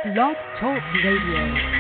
Blog Talk Radio.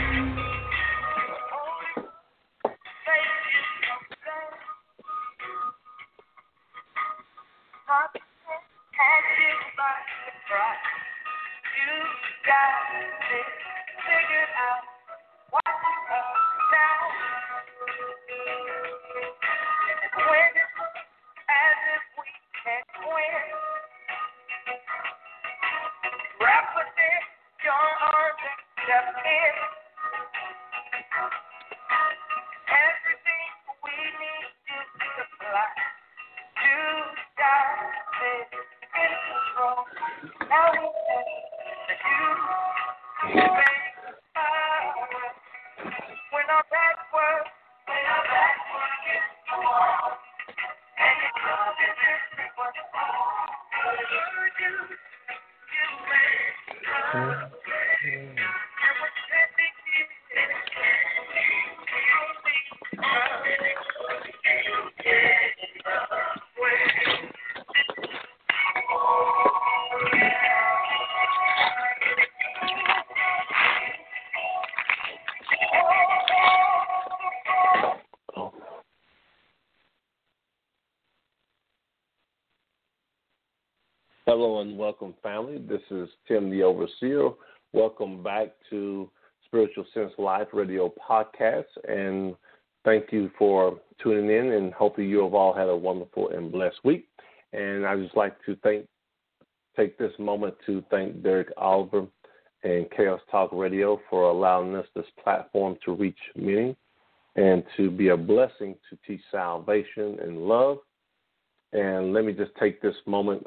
Hello and welcome, family. This is Tim the Overseer. Welcome back to Spiritual Sense Life Radio Podcast, and thank you for tuning in, and hopefully you have all had a wonderful and blessed week. And I'd just like to take this moment to thank Derek Oliver and Chaos Talk Radio for allowing us this platform to reach many and to be a blessing to teach salvation and love. And let me just take this moment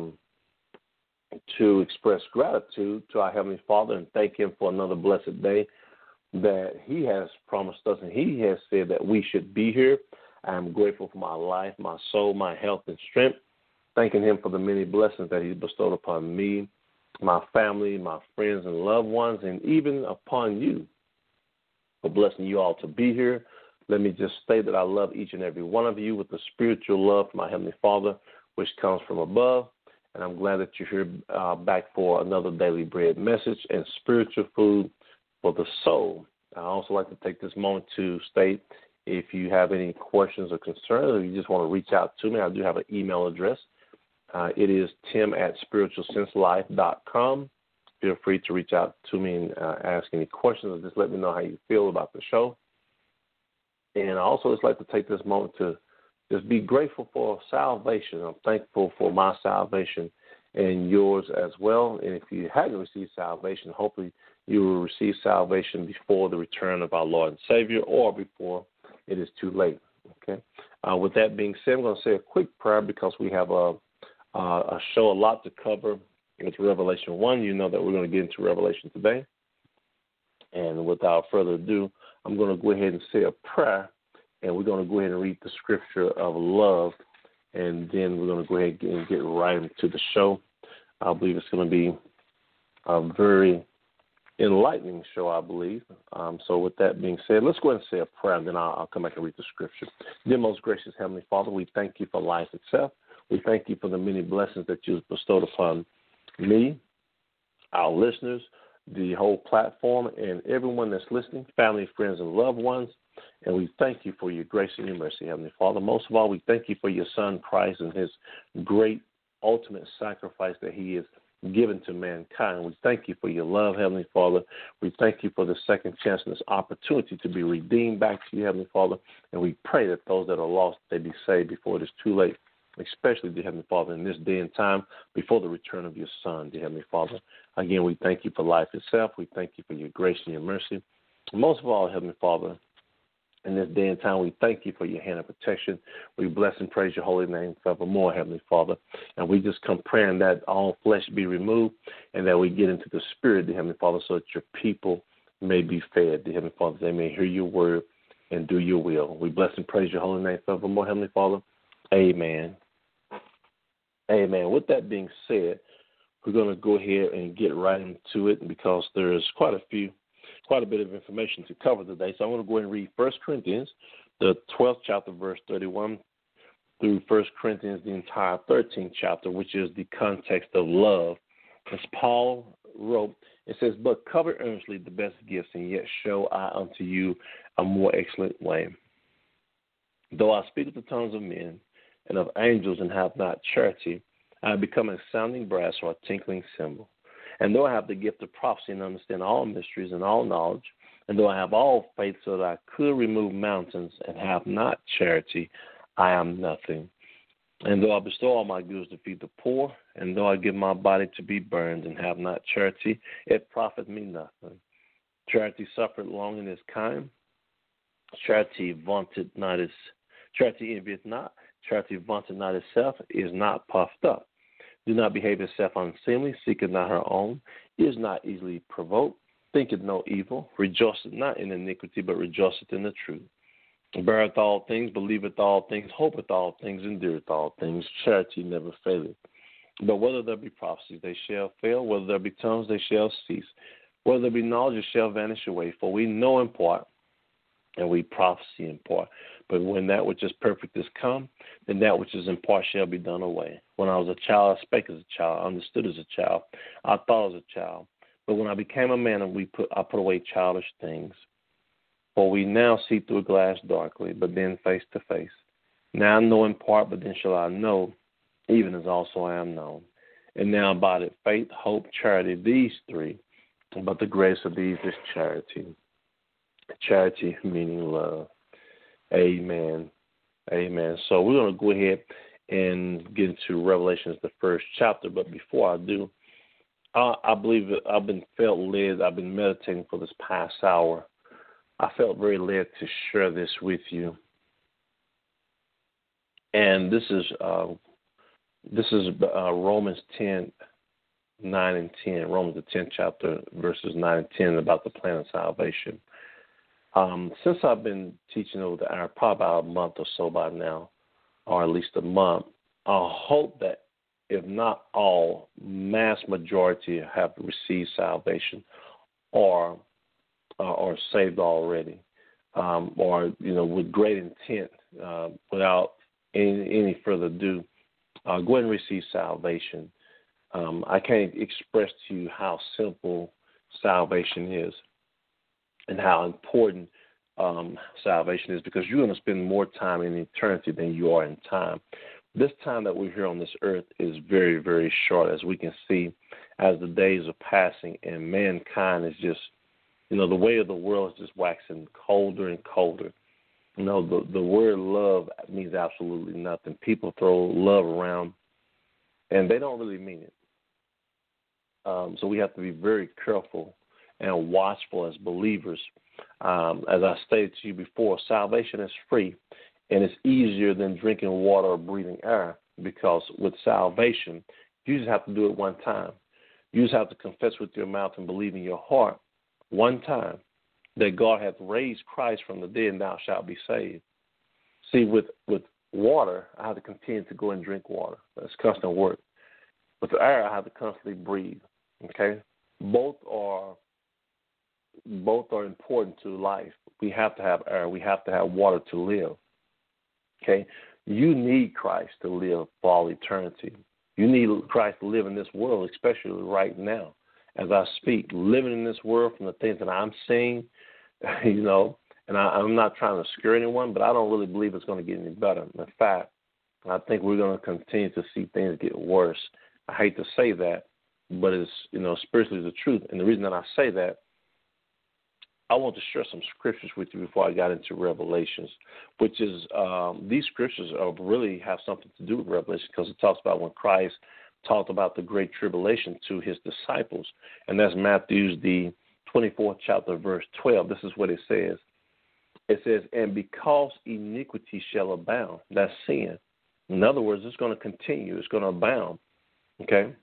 to express gratitude to our Heavenly Father and thank Him for another blessed day that He has promised us, and He has said that we should be here. I am grateful for my life, my soul, my health, and strength, thanking Him for the many blessings that He bestowed upon me, my family, my friends and loved ones, and even upon you for blessing you all to be here. Let me just say that I love each and every one of you with the spiritual love from my Heavenly Father, which comes from above. And I'm glad that you're here back for another Daily Bread message and spiritual food for the soul. I also like to take this moment to state if you have any questions or concerns, or you just want to reach out to me, I do have an email address. It is tim@spiritualsenselife.com. Feel free to reach out to me and ask any questions, or just let me know how you feel about the show. And I also just like to take this moment to just be grateful for salvation. I'm thankful for my salvation and yours as well. And if you haven't received salvation, hopefully you will receive salvation before the return of our Lord and Savior, or before it is too late. Okay. With that being said, I'm going to say a quick prayer because we have a show, a lot to cover. It's Revelation 1. You know that we're going to get into Revelation today. And without further ado, I'm going to go ahead and say a prayer. And we're going to go ahead and read the scripture of love, and then we're going to go ahead and get right into the show. I believe it's going to be a very enlightening show, I believe. So with that being said, let's go ahead and say a prayer, and then I'll come back and read the scripture. Dear most gracious Heavenly Father, we thank you for life itself. We thank you for the many blessings that you've bestowed upon me, our listeners, the whole platform, and everyone that's listening, family, friends, and loved ones. And we thank you for your grace and your mercy, Heavenly Father. Most of all, we thank you for your Son, Christ, and his great ultimate sacrifice that he has given to mankind. We thank you for your love, Heavenly Father. We thank you for the second chance and this opportunity to be redeemed back to you, Heavenly Father. And we pray that those that are lost, they be saved before it is too late, especially, dear Heavenly Father, in this day and time before the return of your Son, dear Heavenly Father. Again, we thank you for life itself. We thank you for your grace and your mercy. Most of all, Heavenly Father, in this day and time, we thank you for your hand of protection. We bless and praise your holy name forevermore, Heavenly Father. And we just come praying that all flesh be removed and that we get into the spirit, dear Heavenly Father, so that your people may be fed, dear Heavenly Father. They may hear your word and do your will. We bless and praise your holy name forevermore, Heavenly Father. Amen. Amen. With that being said, we're going to go ahead and get right into it because there's quite a bit of information to cover today. So I'm going to go ahead and read 1 Corinthians, the 12th chapter, verse 31, through 1 Corinthians, the entire 13th chapter, which is the context of love As Paul wrote, it says, "But covet earnestly the best gifts, and yet show I unto you a more excellent way. Though I speak with the tongues of men and of angels and have not charity, I have become a sounding brass or a tinkling cymbal. And though I have the gift of prophecy and understand all mysteries and all knowledge, and though I have all faith so that I could remove mountains and have not charity, I am nothing. And though I bestow all my goods to feed the poor, and though I give my body to be burned and have not charity, it profit me nothing. Charity suffereth long and is kind. Charity envieth not. Charity vaunteth not itself, is not puffed up. Do not behave itself unseemly, seeketh not her own, is not easily provoked, thinketh no evil, rejoiceth not in iniquity, but rejoiceth in the truth. Beareth all things, believeth all things, hopeth all things, endureth all things. Charity never faileth. But whether there be prophecies, they shall fail. Whether there be tongues, they shall cease. Whether there be knowledge, it shall vanish away. For we know in part, and we prophesy in part. But when that which is perfect is come, then that which is in part shall be done away. When I was a child, I spake as a child, I understood as a child, I thought as a child. But when I became a man, I put away childish things. For we now see through a glass darkly, but then face to face. Now I know in part, but then shall I know, even as also I am known. And now abideth faith, hope, charity, these three. But the greatest of these is charity. Charity meaning love. Amen. Amen. So we're going to go ahead and get into Revelations, the first chapter. But before I do, I believe that I've been meditating for this past hour. I felt very led to share this with you. And this is Romans 10, 9 and 10, Romans the 10th chapter, verses 9 and 10 about the plan of salvation. Since I've been teaching over the hour, probably about a month or so by now, or at least a month, I hope that if not all, mass majority have received salvation or saved already, or with great intent, without any further ado, go ahead and receive salvation. I can't express to you how simple salvation is and how important salvation is, because you're going to spend more time in eternity than you are in time. This time that we're here on this earth is very, very short, as we can see as the days are passing, and mankind is just, the way of the world is just waxing colder and colder. The word love means absolutely nothing. People throw love around, and they don't really mean it. So we have to be very careful and watchful as believers. As I stated to you before, salvation is free, and it's easier than drinking water or breathing air, because with salvation, you just have to do it one time. You just have to confess with your mouth and believe in your heart one time that God hath raised Christ from the dead, and thou shalt be saved. See, with water, I have to continue to go and drink water. That's constant work. With air, I have to constantly breathe. Okay? Both are important to life. We have to have air. We have to have water to live. Okay? You need Christ to live for all eternity. You need Christ to live in this world, especially right now. As I speak, living in this world from the things that I'm seeing, and I'm not trying to scare anyone, but I don't really believe it's going to get any better. In fact, I think we're going to continue to see things get worse. I hate to say that, but it's, spiritually the truth. And the reason that I say that, I want to share some scriptures with you before I got into Revelations, which is these scriptures really have something to do with Revelation, because it talks about when Christ talked about the great tribulation to his disciples. And that's Matthew's the 24th chapter, verse 12. This is what it says. It says, and because iniquity shall abound, that's sin. In other words, it's going to continue. It's going to abound. Okay?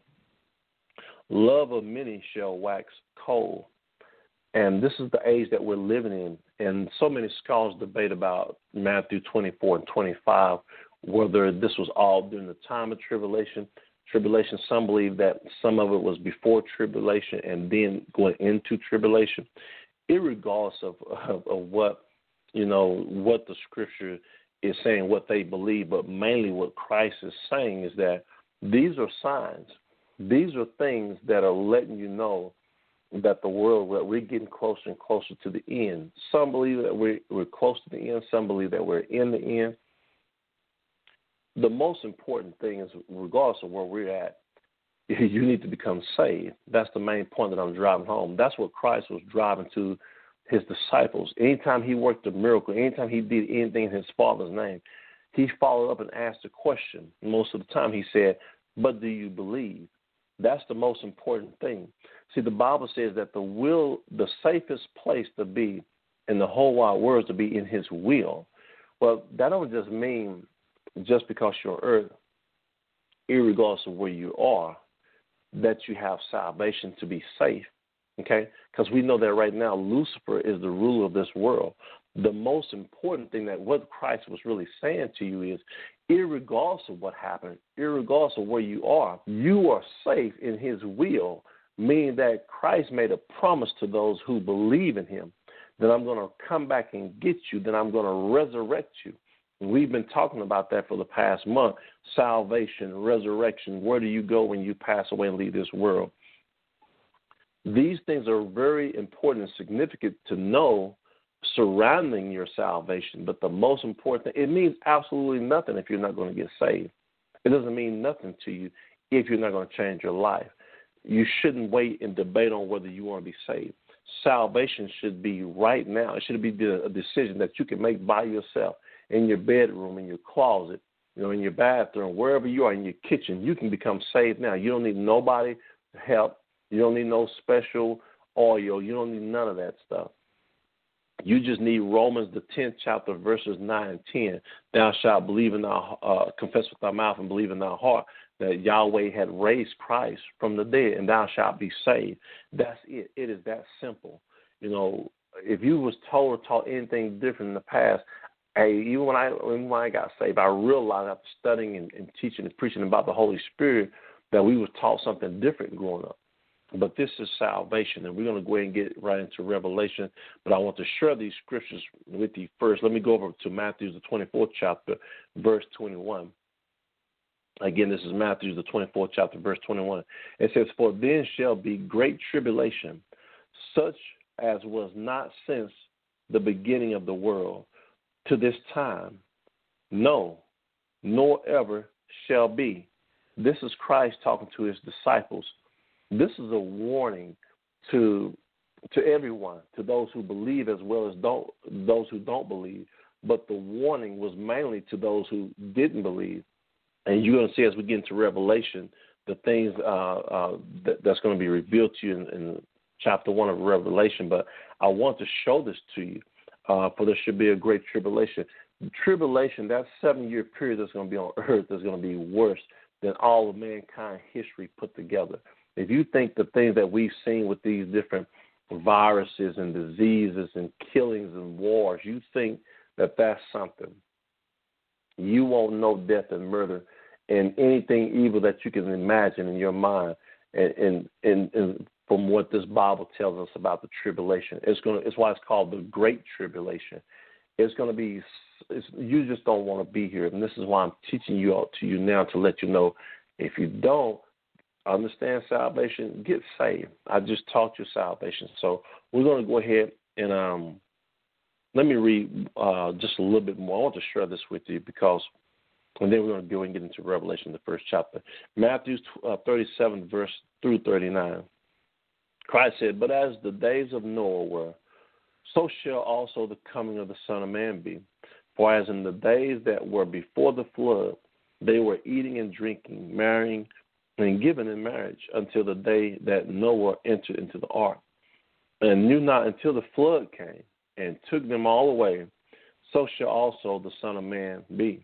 Love of many shall wax cold. And this is the age that we're living in. And so many scholars debate about Matthew 24 and 25, whether this was all during the time of tribulation. Some believe that some of it was before tribulation and then going into tribulation. Irregardless of what, what the scripture is saying, what they believe, but mainly what Christ is saying is that these are signs These are things that are letting you know that the world, that we're getting closer and closer to the end. Some believe that we're close to the end. Some believe that we're in the end. The most important thing is, regardless of where we're at, you need to become saved. That's the main point that I'm driving home. That's what Christ was driving to his disciples. Anytime he worked a miracle, anytime he did anything in his Father's name, he followed up and asked a question. Most of the time he said, but do you believe? That's the most important thing. See, the Bible says that the safest place to be in the whole wide world is to be in his will. Well, that don't just mean just because you're on earth, irregardless of where you are, that you have salvation to be safe, okay? Because we know that right now Lucifer is the ruler of this world. The most important thing that what Christ was really saying to you is, irregardless of what happened, irregardless of where you are safe in his will, meaning that Christ made a promise to those who believe in him, that I'm going to come back and get you, that I'm going to resurrect you. And we've been talking about that for the past month, salvation, resurrection. Where do you go when you pass away and leave this world? These things are very important and significant to know surrounding your salvation. But the most important thing, it means absolutely nothing if you're not going to get saved. It doesn't mean nothing to you if you're not going to change your life. You shouldn't wait and debate on whether you want to be saved. Salvation should be right now. It should be a decision that you can make by yourself in your bedroom, in your closet, in your bathroom, wherever you are, in your kitchen. You can become saved now. You don't need nobody to help. You don't need no special oil. You don't need none of that stuff. You just need Romans, the 10th chapter, verses 9 and 10. Thou shalt believe in confess with thy mouth and believe in thy heart that Yahweh had raised Christ from the dead, and thou shalt be saved. That's it. It is that simple. If you was told or taught anything different in the past, even when I got saved, I realized after studying and teaching and preaching about the Holy Spirit that we was taught something different growing up. But this is salvation, and we're going to go ahead and get right into Revelation. But I want to share these scriptures with you first. Let me go over to Matthew, the 24th chapter, verse 21. Again, this is Matthew, the 24th chapter, verse 21. It says, for then shall be great tribulation, such as was not since the beginning of the world to this time, no, nor ever shall be. This is Christ talking to his disciples. This is a warning to everyone, to those who believe as well as those who don't believe. But the warning was mainly to those who didn't believe. And you're going to see as we get into Revelation, the things that's going to be revealed to you in chapter 1 of Revelation. But I want to show this to you, for there should be a great tribulation. Tribulation, that 7-year period that's going to be on earth, is going to be worse than all of mankind history put together. If you think the things that we've seen with these different viruses and diseases and killings and wars, you think that that's something. You won't know death and murder and anything evil that you can imagine in your mind. And from what this Bible tells us about the tribulation, it's why it's called the Great Tribulation. It's going to be. You just don't want to be here, and this is why I'm teaching you all to you now to let you know. If you don't understand salvation, get saved. I just taught you salvation. So we're going to go ahead and let me read just a little bit more. I want to share this with you and then we're going to go and get into Revelation, the first chapter. Matthew 37, verse through 39. Christ said, but as the days of Noah were, so shall also the coming of the Son of Man be. For as in the days that were before the flood, they were eating and drinking, marrying, and given in marriage until the day that Noah entered into the ark, and knew not until the flood came and took them all away, so shall also the Son of Man be.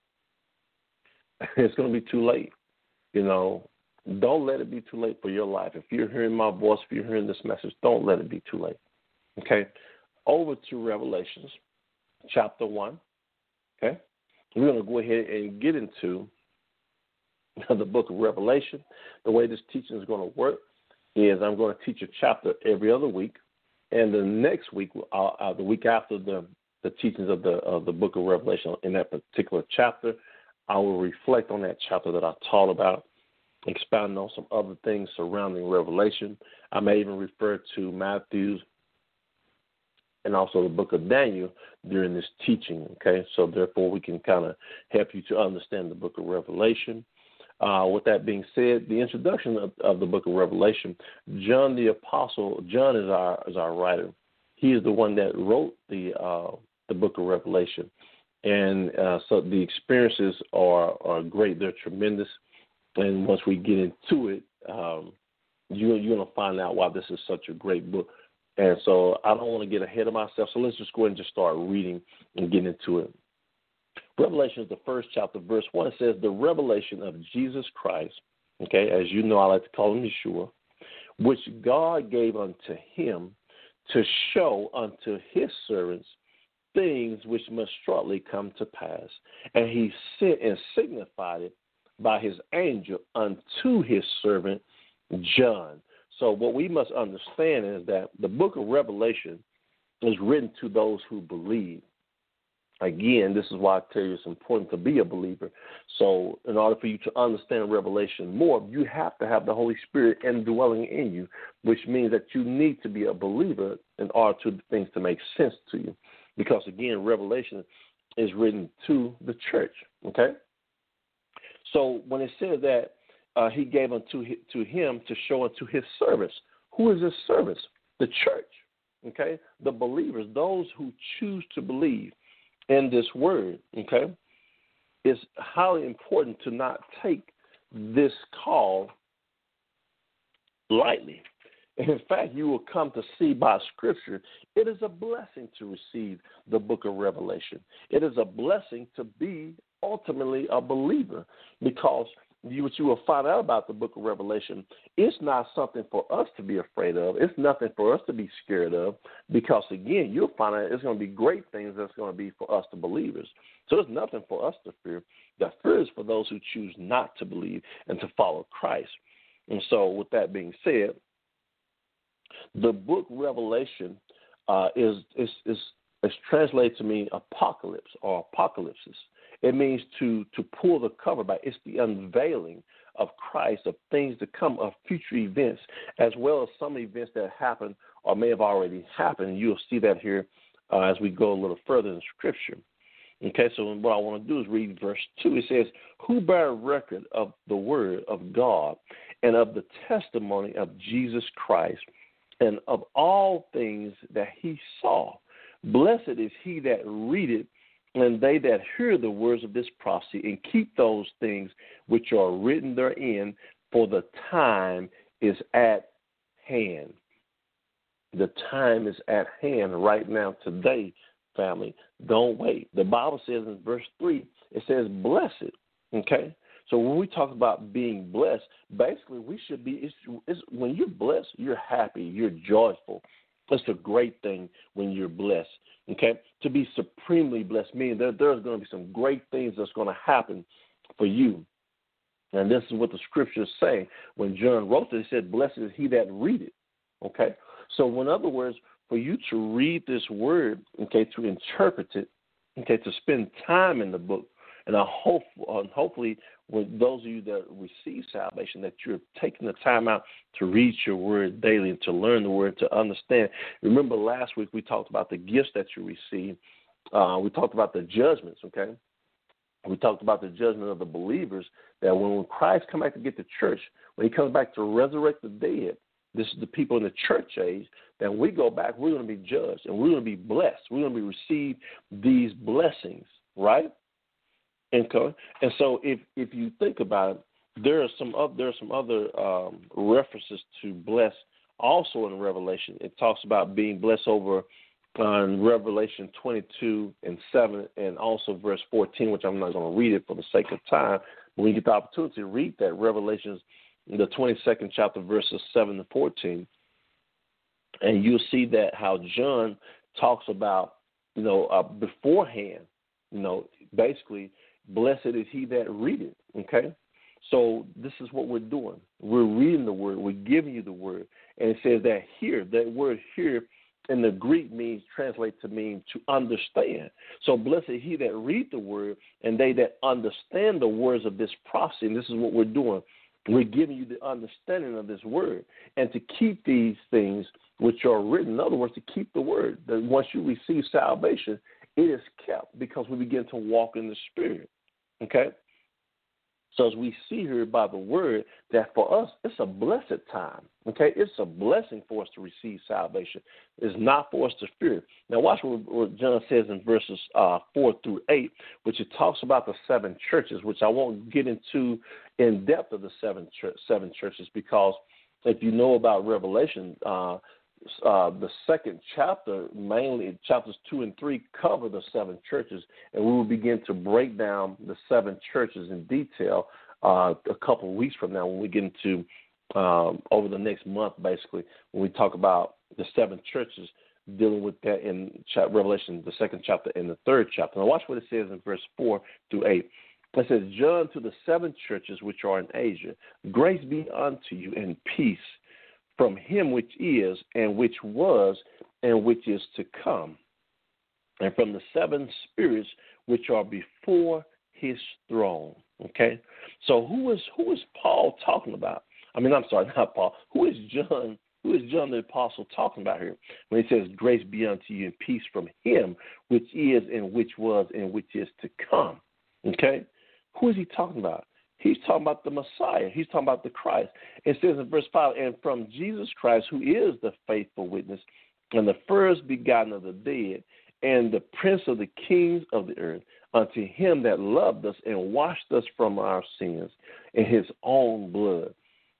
It's going to be too late. Don't let it be too late for your life. If you're hearing my voice, if you're hearing this message, don't let it be too late. Okay? Over to Revelations, chapter 1. Okay? We're going to go ahead and get into the book of Revelation. The way this teaching is going to work is I'm going to teach a chapter every other week, and the next week, the week after the teachings of the book of Revelation in that particular chapter, I will reflect on that chapter that I taught about, expounding on some other things surrounding Revelation. I may even refer to Matthew and also the book of Daniel during this teaching, okay? So therefore we can kind of help you to understand the book of Revelation. With that being said, the introduction of the book of Revelation, John the Apostle, John is our writer. He is the one that wrote the book of Revelation. And so the experiences are great. They're tremendous. And once we get into it, you're going to find out why this is such a great book. And so I don't want to get ahead of myself. So let's just go ahead and just start reading and get into it. Revelation is the first chapter, verse 1. It says, the revelation of Jesus Christ, okay, as you know, I like to call him Yeshua, which God gave unto him to show unto his servants things which must shortly come to pass. And he sent and signified it by his angel unto his servant John. So what we must understand is that the book of Revelation is written to those who believe. Again, this is why I tell you it's important to be a believer. So in order for you to understand Revelation more, you have to have the Holy Spirit indwelling in you, which means that you need to be a believer in order for things to make sense to you. Because, again, Revelation is written to the church, okay? So when it says that he gave unto him to show unto his servants, who is his servants? The church, okay? The believers, those who choose to believe in this word, okay? It's highly important to not take this call lightly. In fact, you will come to see by Scripture, it is a blessing to receive the book of Revelation. It is a blessing to be ultimately a believer, because what you will find out about the book of Revelation, it's not something for us to be afraid of. It's nothing for us to be scared of, because, again, you'll find out it's going to be great things that's going to be for us, the believers. So there's nothing for us to fear. The fear is for those who choose not to believe and to follow Christ. And so with that being said, the book Revelation is translated to mean apocalypse or apocalypses. It means to pull the cover back. It's the unveiling of Christ, of things to come, of future events, as well as some events that happen or may have already happened. You'll see that here as we go a little further in Scripture. Okay, so what I want to do is read verse 2. It says, who bear record of the word of God and of the testimony of Jesus Christ, and of all things that he saw. Blessed is he that readeth, and they that hear the words of this prophecy, and keep those things which are written therein, for the time is at hand. The time is at hand right now, today, family. Don't wait. The Bible says in verse 3, it says, blessed, okay? So when we talk about being blessed, basically we should be, it's when you're blessed, you're happy, you're joyful. It's a great thing when you're blessed, okay? To be supremely blessed, meaning there's going to be some great things that's going to happen for you. And this is what the Scriptures say. When John wrote this, he said, blessed is he that readeth, okay? So in other words, for you to read this word, okay, to interpret it, okay, to spend time in the book, and hopefully with those of you that receive salvation, that you're taking the time out to read your word daily and to learn the word, to understand. Remember last week we talked about the gifts that you receive. We talked about the judgments, okay? We talked about the judgment of the believers, that when Christ comes back to get the church, when he comes back to resurrect the dead, this is the people in the church age, that when we go back, we're going to be judged and we're going to be blessed. We're going to be receive these blessings, right? And so if you think about it, there are some other references to bless also in Revelation. It talks about being blessed over in Revelation 22:7 and also verse 14, which I'm not going to read it for the sake of time. But when you get the opportunity to read that, Revelations, the 22nd chapter, verses 7 to 14, and you'll see that how John talks about, beforehand, basically, blessed is he that readeth, okay? So this is what we're doing. We're reading the word. We're giving you the word. And it says that here, that word here in the Greek translate to mean to understand. So blessed is he that read the word, and they that understand the words of this prophecy. And this is what we're doing. We're giving you the understanding of this word. And to keep these things which are written, in other words, to keep the word, that once you receive salvation, it is kept because we begin to walk in the Spirit. Okay? So as we see here by the word, that for us, it's a blessed time. Okay? It's a blessing for us to receive salvation. It's not for us to fear. Now watch what John says in verses 4 through 8, which it talks about the seven churches, which I won't get into in depth of the seven churches, because if you know about Revelation, the second chapter, mainly chapters 2 and 3, cover the seven churches, and we will begin to break down the seven churches in detail a couple of weeks from now when we get into over the next month, basically, when we talk about the seven churches, dealing with that in Revelation, the second chapter and the third chapter. Now watch what it says in verse 4 through 8. It says, John, to the seven churches which are in Asia, grace be unto you and peace from him which is, and which was, and which is to come, and from the seven spirits which are before his throne. Okay? So who is Paul talking about? I mean, I'm sorry, not Paul. Who is John the Apostle talking about here when he says, grace be unto you and peace from him which is, and which was, and which is to come? Okay? Who is he talking about? He's talking about the Messiah. He's talking about the Christ. It says in verse 5, and from Jesus Christ, who is the faithful witness and the first begotten of the dead and the prince of the kings of the earth, unto him that loved us and washed us from our sins in his own blood.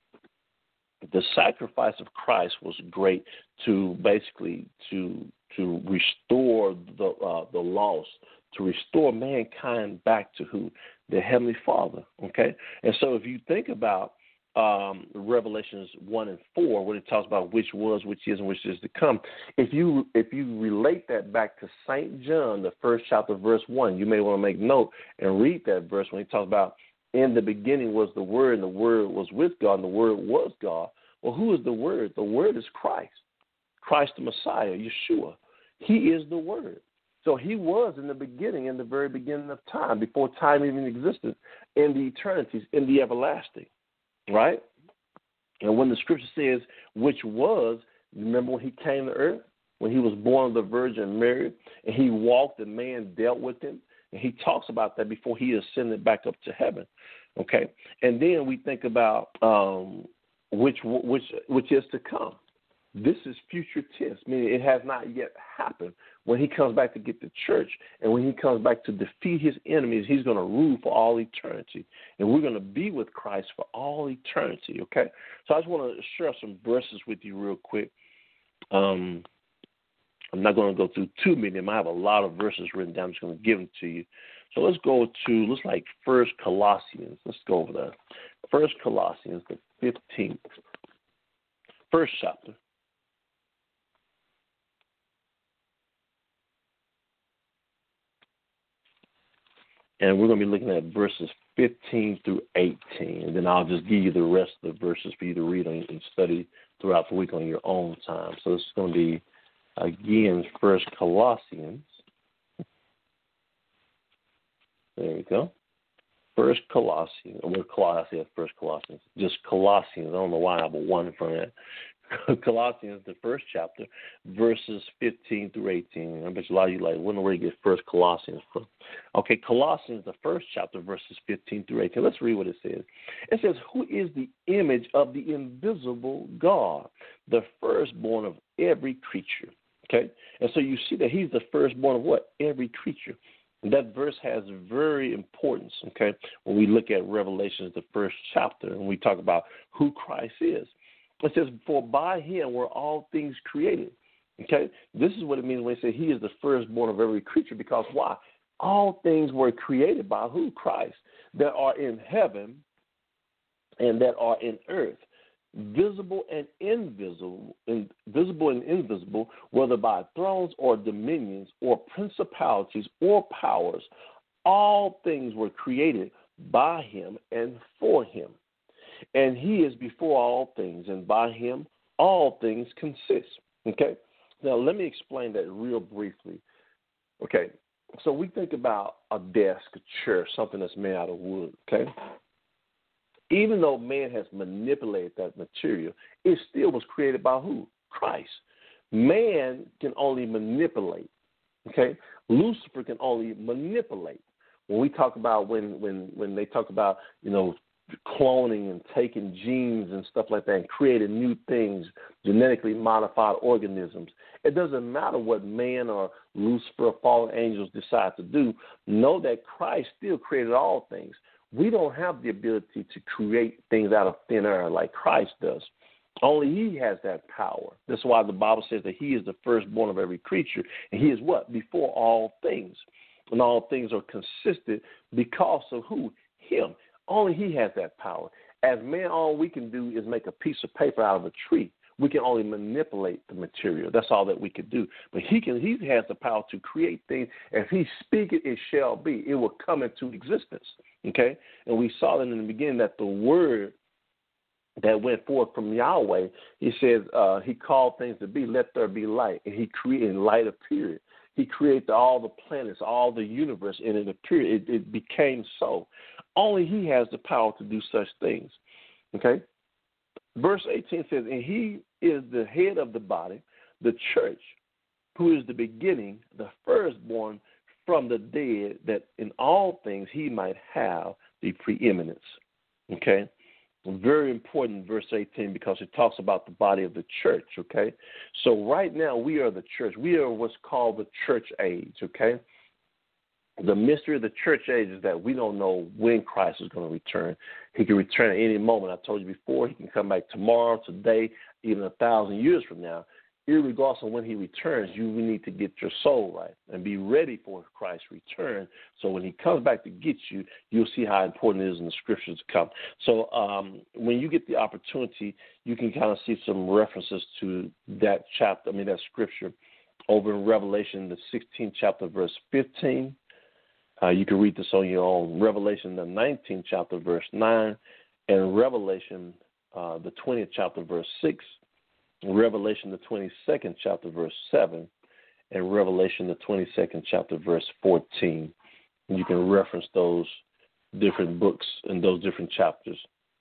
The sacrifice of Christ was great to basically to restore the lost, to restore mankind back to who? The Heavenly Father, okay? And so if you think about Revelations 1 and 4, when it talks about which was, which is, and which is to come, if you relate that back to St. John, the first chapter, verse 1, you may want to make note and read that verse when he talks about in the beginning was the Word, and the Word was with God, and the Word was God. Well, who is the Word? The Word is Christ, Christ the Messiah, Yeshua. He is the Word. So he was in the beginning, in the very beginning of time, before time even existed, in the eternities, in the everlasting, right? And when the scripture says, which was, remember when he came to earth, when he was born of the Virgin Mary, and he walked and man dealt with him, and he talks about that before he ascended back up to heaven, okay? And then we think about which is to come. This is future tense, meaning it has not yet happened. When he comes back to get the church and when he comes back to defeat his enemies, he's going to rule for all eternity. And we're going to be with Christ for all eternity, okay? So I just want to share some verses with you real quick. I'm not going to go through too many of them. I have a lot of verses written down. I'm just going to give them to you. So let's go to, looks like First Colossians. Let's go over there. First Colossians, the 15th, first chapter. And we're going to be looking at verses 15 through 18. And then I'll just give you the rest of the verses for you to read and study throughout the week on your own time. So this is going to be, again, First Colossians. There we go. First Colossians. First Colossians. Just Colossians. I don't know why I have a 1 in front of that. Colossians, the first chapter, verses 15 through 18. I bet you a lot of you like, wonder where you get First Colossians from. Okay, Colossians, the first chapter, verses 15 through 18. Let's read what it says. It says, who is the image of the invisible God, the firstborn of every creature. Okay, and so you see that he's the firstborn of what? Every creature. And that verse has very importance, okay, when we look at Revelations, the first chapter, and we talk about who Christ is. It says, for by him were all things created. Okay? This is what it means when it says he is the firstborn of every creature, because why? All things were created by who? Christ, that are in heaven and that are in earth, visible and invisible, whether by thrones or dominions or principalities or powers. All things were created by him and for him. And he is before all things, and by him all things consist. Okay? Now, let me explain that real briefly. Okay? So we think about a desk, a chair, something that's made out of wood. Okay? Even though man has manipulated that material, it still was created by who? Christ. Man can only manipulate. Okay? Lucifer can only manipulate. When we talk about when they talk about, cloning and taking genes and stuff like that and creating new things, genetically modified organisms, it doesn't matter what man or Lucifer or fallen angels decide to do. Know that Christ still created all things. We don't have the ability to create things out of thin air like Christ does. Only he has that power. That's why the Bible says that he is the firstborn of every creature, and he is what? Before all things. And all things are consistent because of who? Him. Only he has that power. As man, all we can do is make a piece of paper out of a tree. We can only manipulate the material. That's all that we can do. But he has the power to create things. If he speak it, it shall be. It will come into existence. Okay? And we saw that in the beginning that the word that went forth from Yahweh, he says, he called things to be, let there be light. And he created, light appeared. He created all the planets, all the universe, and it appeared. It became so. Only he has the power to do such things. Okay? Verse 18 says, and he is the head of the body, the church, who is the beginning, the firstborn from the dead, that in all things he might have the preeminence. Okay? Very important, verse 18, because it talks about the body of the church, okay? So right now we are the church. We are what's called the church age, okay? The mystery of the church age is that we don't know when Christ is going to return. He can return at any moment. I told you before, he can come back tomorrow, today, even 1,000 years from now. Irregardless of when he returns, we need to get your soul right and be ready for Christ's return. So when he comes back to get you, you'll see how important it is in the scriptures to come. So when you get the opportunity, you can kind of see some references to that chapter, that scripture over in Revelation, the 16th chapter, verse 15. You can read this on your own. Revelation, the 19th chapter, verse 9, and Revelation, the 20th chapter, verse 6. Revelation, the 22nd chapter, verse 7, and Revelation, the 22nd chapter, verse 14. You can reference those different books and those different chapters.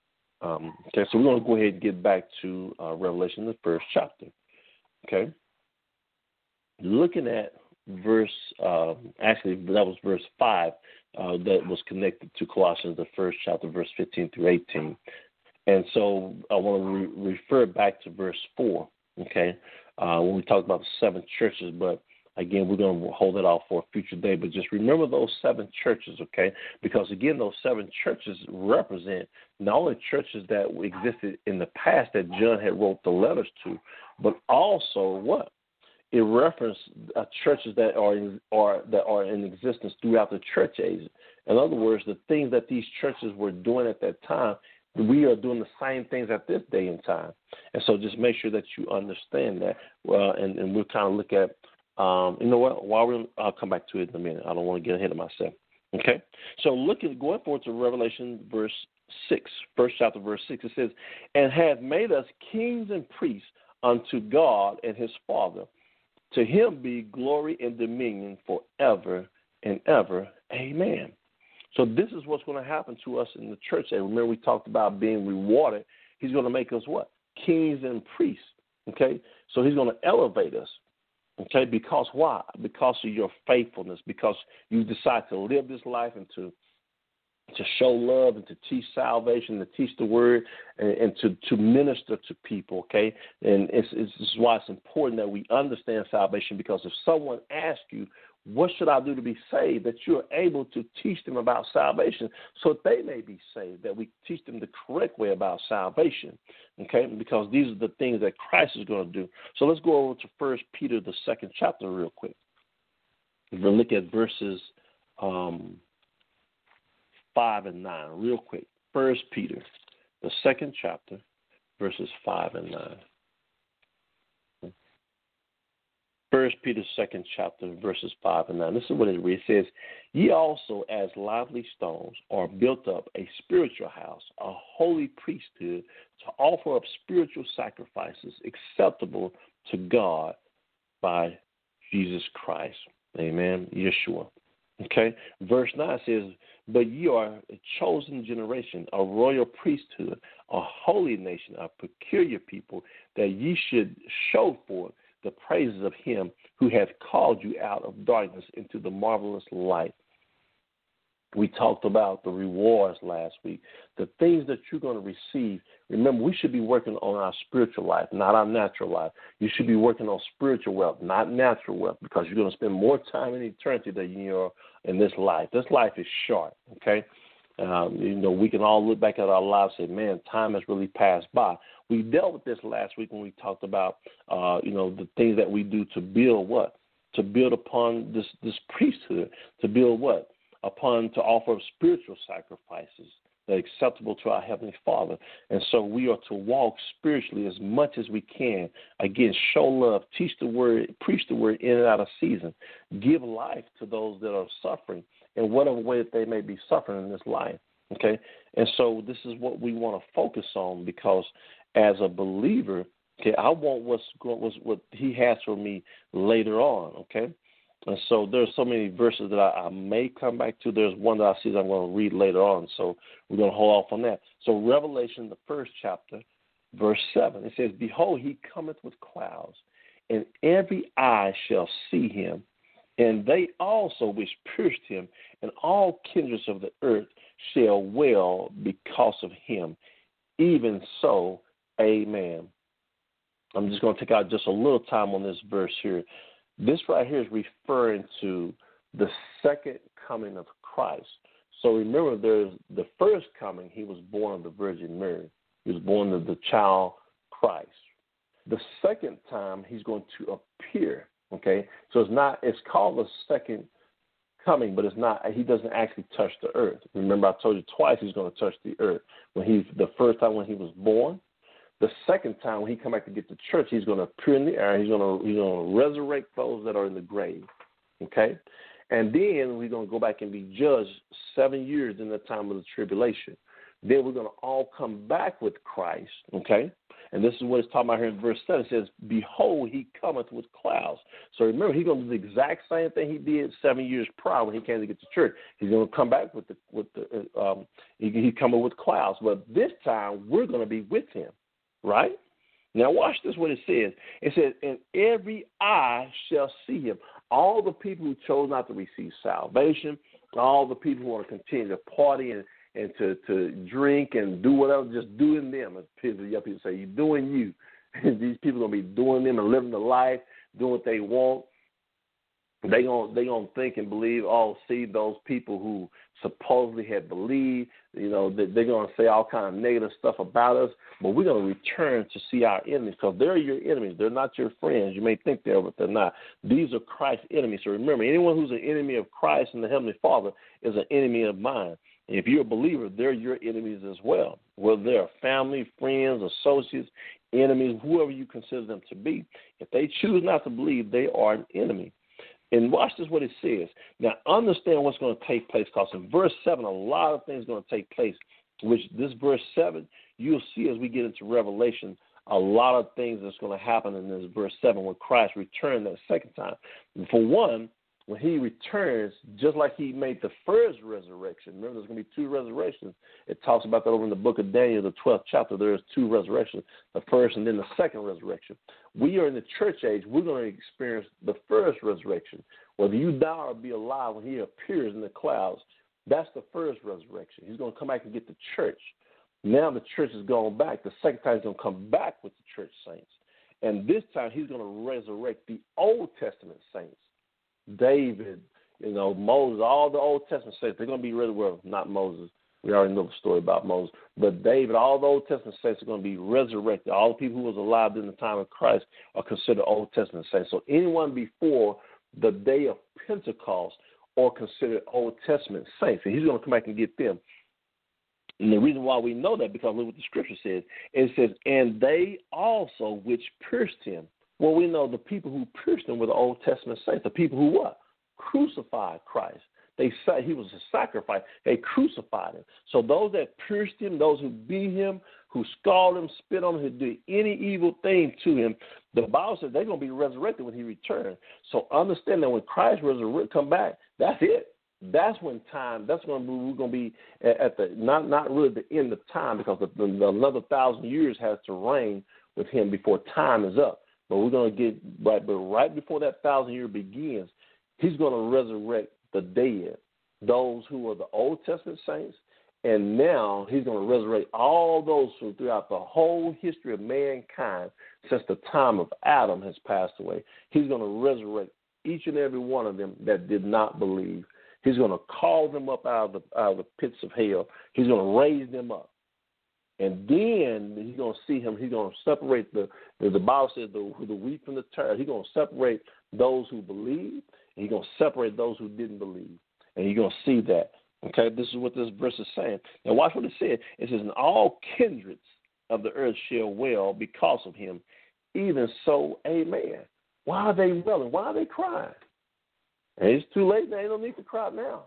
Okay, so we're going to go ahead and get back to Revelation, the first chapter. Okay? Looking at verse, actually, that was verse 5 that was connected to Colossians, the first chapter, verse 15 through 18. And so I want to refer back to verse 4, okay, when we talk about the 7 churches. But, again, we're going to hold it off for a future day. But just remember those 7 churches, okay, because, again, those 7 churches represent not only churches that existed in the past that John had wrote the letters to, but also what? It referenced churches that are in existence throughout the church age. In other words, the things that these churches were doing at that time, we are doing the same things at this day and time. And so just make sure that you understand that. Well, and we'll kind of look at, you know what, I'll come back to it in a minute. I don't want to get ahead of myself. Okay? So going forward to Revelation verse 6, first chapter, verse 6, it says, and hath made us kings and priests unto God and his Father. To him be glory and dominion forever and ever. Amen. So this is what's going to happen to us in the church. And remember, we talked about being rewarded. He's going to make us what? Kings and priests. Okay? So he's going to elevate us. Okay? Because why? Because of your faithfulness. Because you decide to live this life and to show love and to teach salvation, to teach the word, and to minister to people, okay? And this is why it's important that we understand salvation, because if someone asks you, what should I do to be saved, that you're able to teach them about salvation so that they may be saved, that we teach them the correct way about salvation, okay? Because these are the things that Christ is going to do. So let's go over to 1 Peter, the 2nd chapter, real quick. We'll look at verses 5 and 9, real quick. 1 Peter, the 2nd chapter, verses 5 and 9. 1 Peter, 2nd chapter, verses 5 and 9. This is what it reads. It says, ye also as lively stones are built up a spiritual house, a holy priesthood, to offer up spiritual sacrifices acceptable to God by Jesus Christ. Amen. Yeshua. Okay, verse 9 says, but ye are a chosen generation, a royal priesthood, a holy nation, a peculiar people, that ye should show forth the praises of him who hath called you out of darkness into the marvelous light. We talked about the rewards last week, the things that you're going to receive. Remember, we should be working on our spiritual life, not our natural life. You should be working on spiritual wealth, not natural wealth, because you're going to spend more time in eternity than you are in this life. This life is short, okay? We can all look back at our lives and say, man, time has really passed by. We dealt with this last week when we talked about, the things that we do to build what? To build upon this priesthood, to build what? To offer spiritual sacrifices that are acceptable to our Heavenly Father. And so we are to walk spiritually as much as we can. Again, show love, teach the word, preach the word in and out of season. Give life to those that are suffering in whatever way that they may be suffering in this life. Okay? And so this is what we want to focus on, because as a believer, okay, I want what he has for me later on, okay? And so there's so many verses that I may come back to. There's one that I see that I'm going to read later on, so we're going to hold off on that. So Revelation, the first chapter, verse 7, it says, behold, he cometh with clouds, and every eye shall see him, and they also which pierced him, and all kindreds of the earth shall wail because of him. Even so, amen. I'm just going to take out just a little time on this verse here. This right here is referring to the second coming of Christ. So remember, there's the first coming, he was born of the Virgin Mary. He was born of the child Christ. The second time, he's going to appear, okay? So it's called the second coming, but it's not. He doesn't actually touch the earth. Remember, I told you twice he's going to touch the earth. The first time when he was born. The second time when he come back to get the church, he's going to appear in the air. He's going to resurrect those that are in the grave, okay? And then we're going to go back and be judged 7 years in the time of the tribulation. Then we're going to all come back with Christ, okay? And this is what it's talking about here in verse 7. It says, behold, he cometh with clouds. So remember, he's going to do the exact same thing he did 7 years prior when he came to get the church. He's going to come back he's coming with clouds. But this time, we're going to be with him. Right? Now watch this, what it says. It says, and every eye shall see him. All the people who chose not to receive salvation, all the people who want to continue to party and to drink and do whatever, just doing them. As people say, you're doing you. These people are going to be doing them and living the life, doing what they want. They gonna think and believe, see those people who supposedly had believed, they're going to say all kind of negative stuff about us, but we're going to return to see our enemies, because they're your enemies. They're not your friends. You may think they are, but they're not. These are Christ's enemies. So remember, anyone who's an enemy of Christ and the Heavenly Father is an enemy of mine. And if you're a believer, they're your enemies as well, whether they're family, friends, associates, enemies, whoever you consider them to be. If they choose not to believe, they are an enemy. And watch this, what it says. Now, understand what's going to take place, because in verse 7, a lot of things are going to take place, which this verse 7, you'll see as we get into Revelation, a lot of things that's going to happen in this verse 7 when Christ returned that second time. And for one, when he returns, just like he made the first resurrection, remember there's going to be two resurrections. It talks about that over in the book of Daniel, the 12th chapter. There's two resurrections, the first and then the second resurrection. We are in the church age. We're going to experience the first resurrection. Whether you die or be alive, when he appears in the clouds, that's the first resurrection. He's going to come back and get the church. Now the church is going back. The second time he's going to come back with the church saints. And this time he's going to resurrect the Old Testament saints. David, Moses, all the Old Testament saints, they're going to be not Moses. We already know the story about Moses. But David, all the Old Testament saints are going to be resurrected. All the people who was alive in the time of Christ are considered Old Testament saints. So anyone before the day of Pentecost are considered Old Testament saints. And he's going to come back and get them. And the reason why we know that, because look what the scripture says. It says, and they also which pierced him. Well, we know the people who pierced him were the Old Testament saints, the people who what? Crucified Christ. They said he was a sacrifice. They crucified him. So those that pierced him, those who beat him, who scarred him, spit on him, who did any evil thing to him, the Bible says they're going to be resurrected when he returns. So understand that when Christ come back, that's it. That's when time. That's when we're going to be at the not really the end of time, because another 1,000 years has to reign with him before time is up. But we're going to get right. But right before that 1,000-year begins, he's going to resurrect the dead, those who are the Old Testament saints, and now he's going to resurrect all those who throughout the whole history of mankind since the time of Adam has passed away. He's going to resurrect each and every one of them that did not believe. He's going to call them up out of the pits of hell. He's going to raise them up. And then he's going to see him. He's going to separate the Bible says the wheat from the tare. He's going to separate those who believe, and he's going to separate those who didn't believe. And you're going to see that. Okay, this is what this verse is saying. Now watch what it said. It says, and all kindreds of the earth shall wail because of him. Even so, amen. Why are they wailing? Why are they crying? And it's too late now. They don't need to cry now.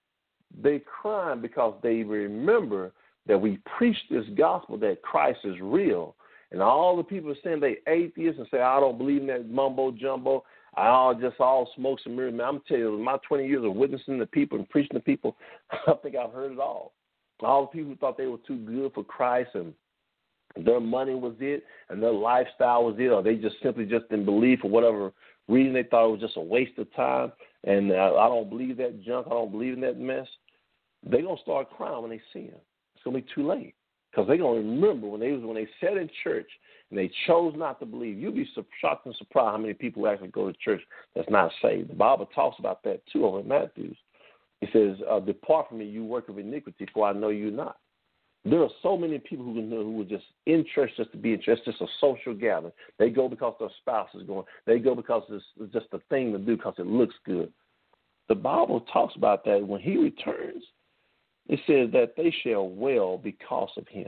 They crying because they remember that we preach this gospel that Christ is real. And all the people saying they atheists and say, I don't believe in that mumbo jumbo. I all smokes and mirrors. Man, I'm telling you, in my 20 years of witnessing to people and preaching to people, I think I've heard it all. All the people who thought they were too good for Christ and their money was it and their lifestyle was it, or they just simply didn't believe for whatever reason they thought it was just a waste of time, and I don't believe that junk, I don't believe in that mess, they're going to start crying when they see him. It's going to be too late, because they're going to remember when they sat in church and they chose not to believe. You'll be shocked and surprised how many people actually go to church that's not saved. The Bible talks about that too over in Matthew. It says, depart from me, you work of iniquity, for I know you not. There are so many people who are just in church just to be in church. It's just a social gathering. They go because their spouse is going. They go because it's just a thing to do because it looks good. The Bible talks about that when he returns. It says that they shall wail because of him.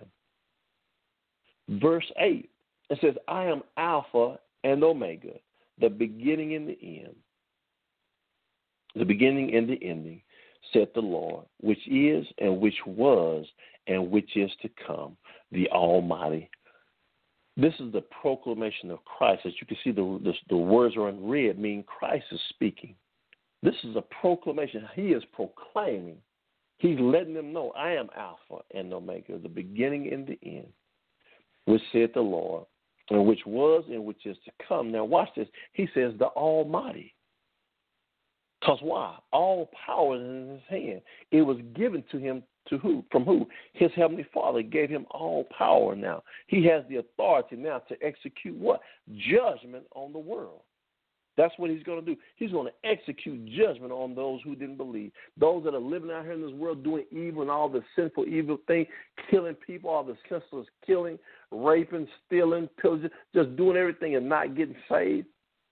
Verse 8, it says, I am Alpha and Omega, the beginning and the end. The beginning and the ending, said the Lord, which is and which was and which is to come, the Almighty. This is the proclamation of Christ. As you can see, the words are in red, meaning Christ is speaking. This is a proclamation. He is proclaiming. He's letting them know, I am Alpha and Omega, the beginning and the end, which said the Lord, and which was and which is to come. Now watch this. He says the Almighty. Because why? All power is in his hand. It was given to him to who? From who? His heavenly Father gave him all power now. He has the authority now to execute what? Judgment on the world. That's what he's going to do. He's going to execute judgment on those who didn't believe. Those that are living out here in this world doing evil and all the sinful, evil things, killing people, all the senseless killing, raping, stealing, pillaging, just doing everything and not getting saved.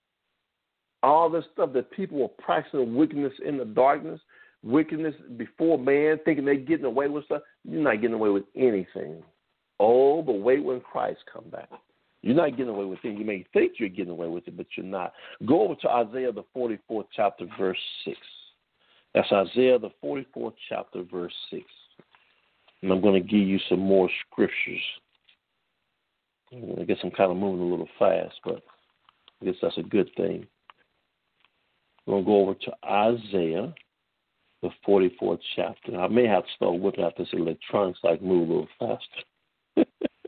All this stuff that people were practicing wickedness in the darkness, wickedness before man, thinking they're getting away with stuff. You're not getting away with anything. Oh, but wait when Christ come back. You're not getting away with it. You may think you're getting away with it, but you're not. Go over to Isaiah, the 44th chapter, verse 6. That's Isaiah, the 44th chapter, verse 6. And I'm going to give you some more scriptures. I guess I'm kind of moving a little fast, but I guess that's a good thing. We're going to go over to Isaiah, the 44th chapter. I may have to start whipping out this electronics so I can move a little faster.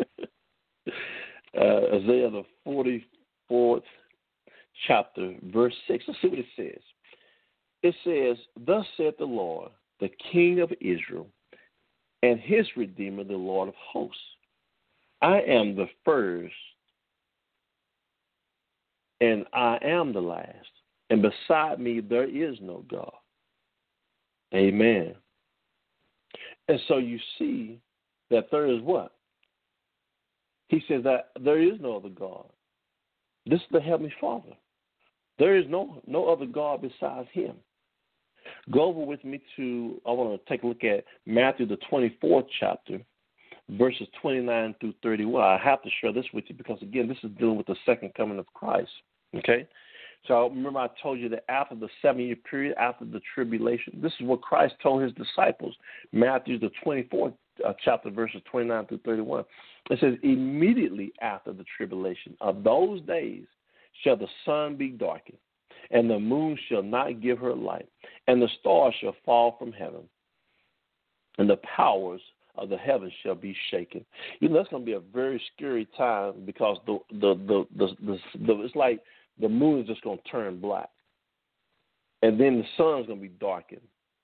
Isaiah, the 44th chapter, verse 6. Let's see what it says. It says, thus saith the Lord, the King of Israel, and his Redeemer, the Lord of hosts. I am the first, and I am the last, and beside me there is no God. Amen. And so you see that there is what? He says that there is no other God. This is the Heavenly Father. There is no other God besides him. Go over with me to, I want to take a look at Matthew, the 24th chapter, verses 29 through 31. I have to share this with you because, again, this is dealing with the second coming of Christ. Okay? So remember I told you that after the 7-year period, after the tribulation, this is what Christ told his disciples. Matthew, the 24th chapter, verses 29 through 31. It says, immediately after the tribulation of those days shall the sun be darkened, and the moon shall not give her light, and the stars shall fall from heaven, and the powers of the heavens shall be shaken. You know, that's going to be a very scary time because it's like the moon is just going to turn black, and then the sun's going to be darkened,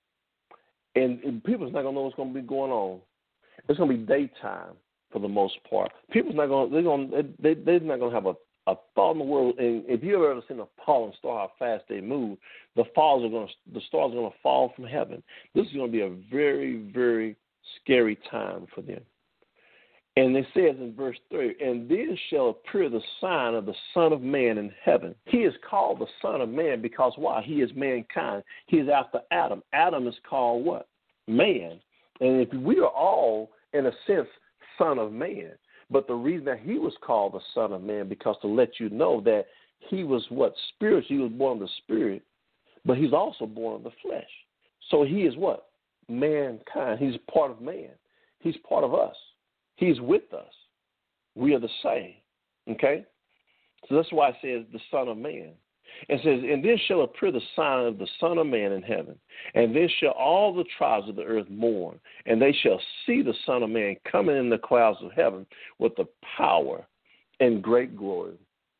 and people's not going to know what's going to be going on. It's going to be daytime for the most part. People's not going. They're not going to have a thought in the world. And if you've ever seen a falling star, how fast they move, the stars are going to fall from heaven. This is going to be a very, very scary time for them. And it says in verse 3, and then shall appear the sign of the Son of Man in heaven. He is called the Son of Man because why? He is mankind. He is after Adam. Adam is called what? Man. And if we are all, in a sense, son of man. But the reason that he was called the Son of Man, because to let you know that he was what? Spiritual. He was born of the Spirit, but he's also born of the flesh. So he is what? Mankind. He's part of man. He's part of us. He's with us. We are the same. Okay? So that's why it says the Son of Man. It says, and then shall appear the sign of the Son of Man in heaven, and then shall all the tribes of the earth mourn, and they shall see the Son of Man coming in the clouds of heaven with the power and great glory.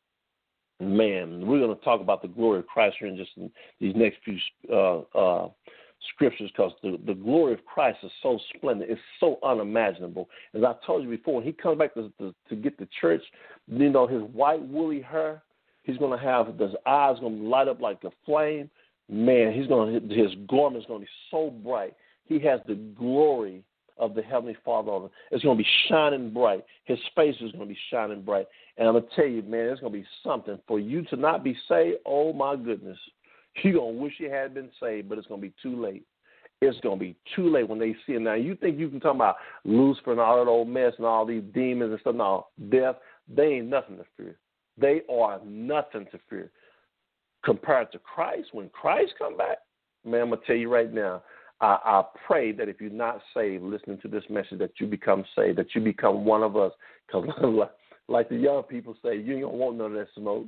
Man, we're going to talk about the glory of Christ here in just in these next few scriptures, because the glory of Christ is so splendid. It's so unimaginable. As I told you before, when he comes back to get the church, you know, his white woolly hair, he's going to have his eyes going to light up like a flame. Man, his garment is going to be so bright. He has the glory of the Heavenly Father on him. It's going to be shining bright. His face is going to be shining bright. And I'm going to tell you, man, it's going to be something. For you to not be saved, oh, my goodness. You're going to wish you had been saved, but it's going to be too late. It's going to be too late when they see it. Now, you think you can talk about Lucifer and all that old mess and all these demons and stuff. No, death, they ain't nothing to fear. They are nothing to fear. Compared to Christ, when Christ come back, man, I'm going to tell you right now, I pray that if you're not saved, listening to this message, that you become saved, that you become one of us. Because like the young people say, you ain't going to want none of that smoke.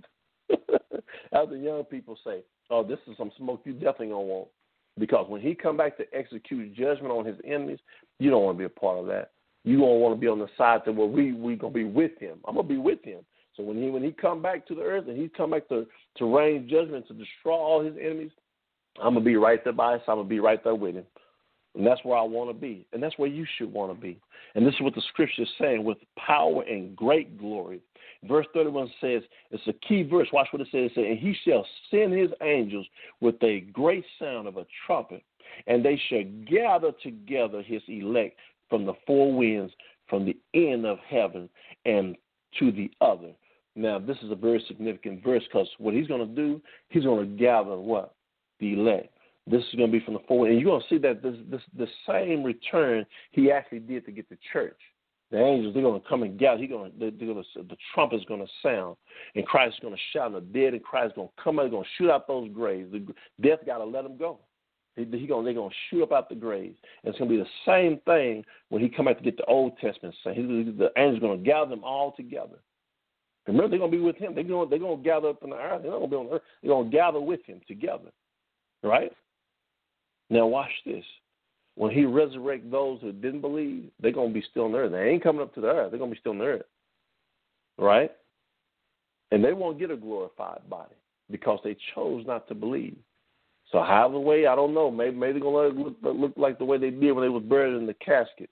As the young people say, oh, this is some smoke you definitely going to want. Because when he come back to execute judgment on his enemies, you don't want to be a part of that. You don't want to be on the side that, well, we going to be with him. I'm going to be with him. So when he come back to the earth and he come back to rain judgment, to destroy all his enemies, I'm going to be right there by his side. I'm going to be right there with him. And that's where I want to be. And that's where you should want to be. And this is what the scripture is saying, with power and great glory. Verse 31 says, it's a key verse. Watch what it says. It says, and he shall send his angels with a great sound of a trumpet, and they shall gather together his elect from the four winds, from the end of heaven and to the other. Now, this is a very significant verse, because what he's going to do, he's going to gather what? The elect. This is going to be from the four winds. And you're going to see that the same return he actually did to get the church. The angels, they're going to come and gather. The trumpet is going to sound, and Christ is going to shout, and the dead in Christ is going to come out. They're going to shoot out those graves. Death got to let them go. They're going to shoot up out the graves. And it's going to be the same thing when he come back to get the Old Testament saints. The angels are going to gather them all together. Remember, they're going to be with him. They're going to gather up in the earth. They're not going to be on the earth. They're going to gather with him together. Right? Now watch this. When he resurrects those who didn't believe, they're going to be still on the earth. They ain't coming up to the earth. They're going to be still on the earth. Right? And they won't get a glorified body because they chose not to believe. So however way, I don't know. Maybe they're going to look like the way they did when they was buried in the casket.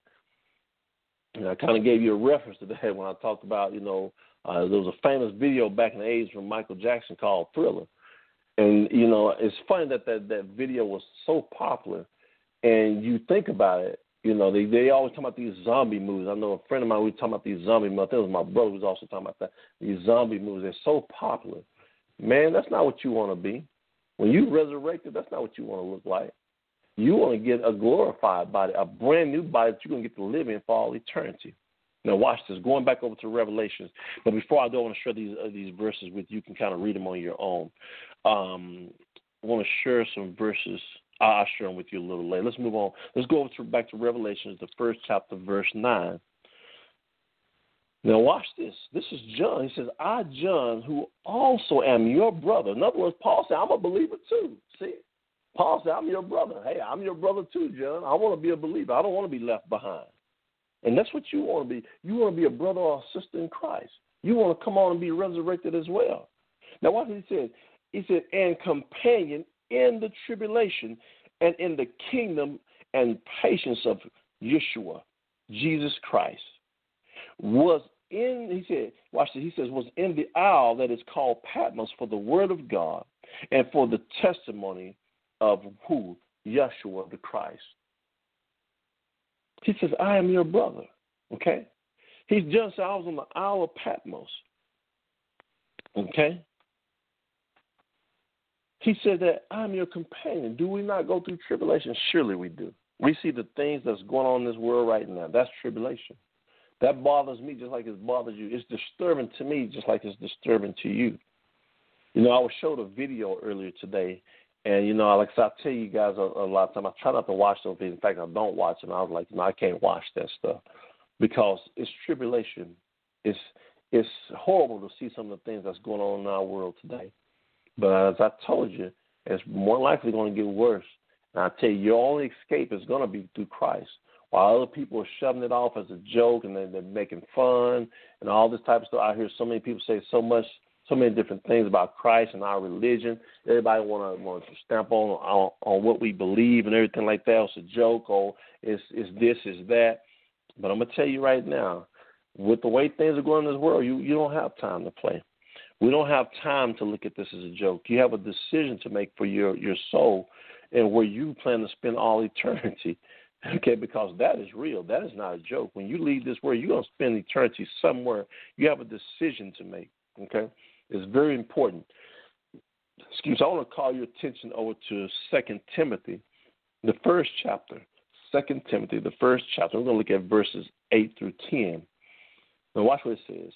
And I kind of gave you a reference to that when I talked about, there was a famous video back in the 80s from Michael Jackson called Thriller. And, it's funny that video was so popular. And you think about it, they always talk about these zombie movies. I know a friend of mine, we were talking about these zombie movies. I think it was my brother who was also talking about that. These zombie movies, they're so popular. Man, that's not what you want to be. When you resurrected, that's not what you want to look like. You want to get a glorified body, a brand new body that you're going to get to live in for all eternity. Now watch this. Going back over to Revelations. But before I go, I want to share these verses with you. You can kind of read them on your own. I want to share some verses. I'll share them with you a little later. Let's move on. Let's go back to Revelations, the first chapter, verse 9. Now watch this. This is John. He says, I, John, who also am your brother. In other words, Paul said, I'm a believer too. See? Paul said, I'm your brother. Hey, I'm your brother too, John. I want to be a believer. I don't want to be left behind. And that's what you want to be. You want to be a brother or a sister in Christ. You want to come on and be resurrected as well. Now watch what he said. He said, and companion in the tribulation and in the kingdom and patience of Yeshua, Jesus Christ, was in, he said, watch this, he says, was in the isle that is called Patmos for the word of God and for the testimony of who? Yeshua the Christ. He says, I am your brother. Okay? He just said, I was on the Isle of Patmos. Okay? He said that I'm your companion. Do we not go through tribulation? Surely we do. We see the things that's going on in this world right now. That's tribulation. That bothers me just like it bothers you. It's disturbing to me just like it's disturbing to you. You know, I was showed a video earlier today, and, you know, like I tell you guys a lot of times, I try not to watch those things. In fact, I don't watch them. I was like, no, I can't watch that stuff because it's tribulation. It's horrible to see some of the things that's going on in our world today. But as I told you, it's more likely going to get worse. And I tell you, your only escape is going to be through Christ. While other people are shoving it off as a joke and they're making fun and all this type of stuff, I hear so many people say so many different things about Christ and our religion. Everybody want to stamp on what we believe and everything like that. It's a joke or it's this, it's that. But I'm going to tell you right now, with the way things are going in this world, you don't have time to play. We don't have time to look at this as a joke. You have a decision to make for your soul and where you plan to spend all eternity, okay, because that is real. That is not a joke. When you leave this world, you're going to spend eternity somewhere. You have a decision to make, okay? It's very important. I want to call your attention over to 2 Timothy, the first chapter. 2 Timothy, the first chapter. We're going to look at verses 8 through 10. Now watch what it says.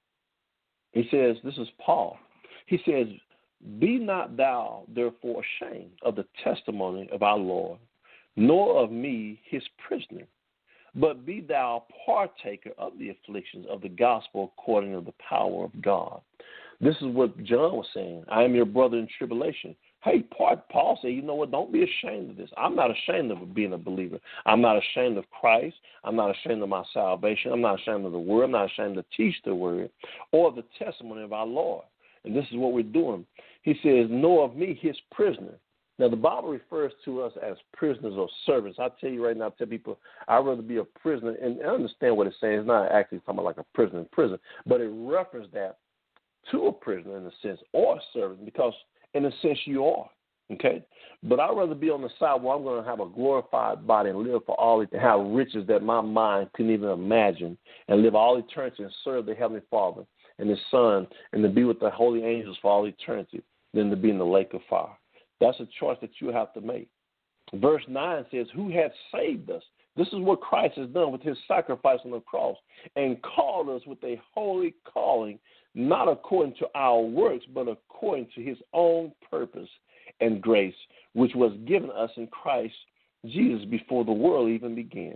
He says, this is Paul. He says, be not thou therefore ashamed of the testimony of our Lord, nor of me his prisoner, but be thou partaker of the afflictions of the gospel according to the power of God. This is what John was saying. I am your brother in tribulation. Hey, Paul said, you know what, don't be ashamed of this. I'm not ashamed of being a believer. I'm not ashamed of Christ. I'm not ashamed of my salvation. I'm not ashamed of the word. I'm not ashamed to teach the word or the testimony of our Lord. And this is what we're doing. He says, nor of me his prisoner. Now, the Bible refers to us as prisoners or servants. I tell you right now, I tell people, I'd rather be a prisoner. And I understand what it's saying. It's not actually talking about like a prisoner in prison, but it references that to a prisoner in a sense or a servant because in a sense you are, okay? But I'd rather be on the side where I'm going to have a glorified body and live for all eternity, and have riches that my mind couldn't even imagine, and live all eternity and serve the Heavenly Father and His Son and to be with the holy angels for all eternity than to be in the lake of fire. That's a choice that you have to make. Verse 9 says, who hath saved us? This is what Christ has done with His sacrifice on the cross and called us with a holy calling, not according to our works, but according to His own purpose and grace, which was given us in Christ Jesus before the world even began.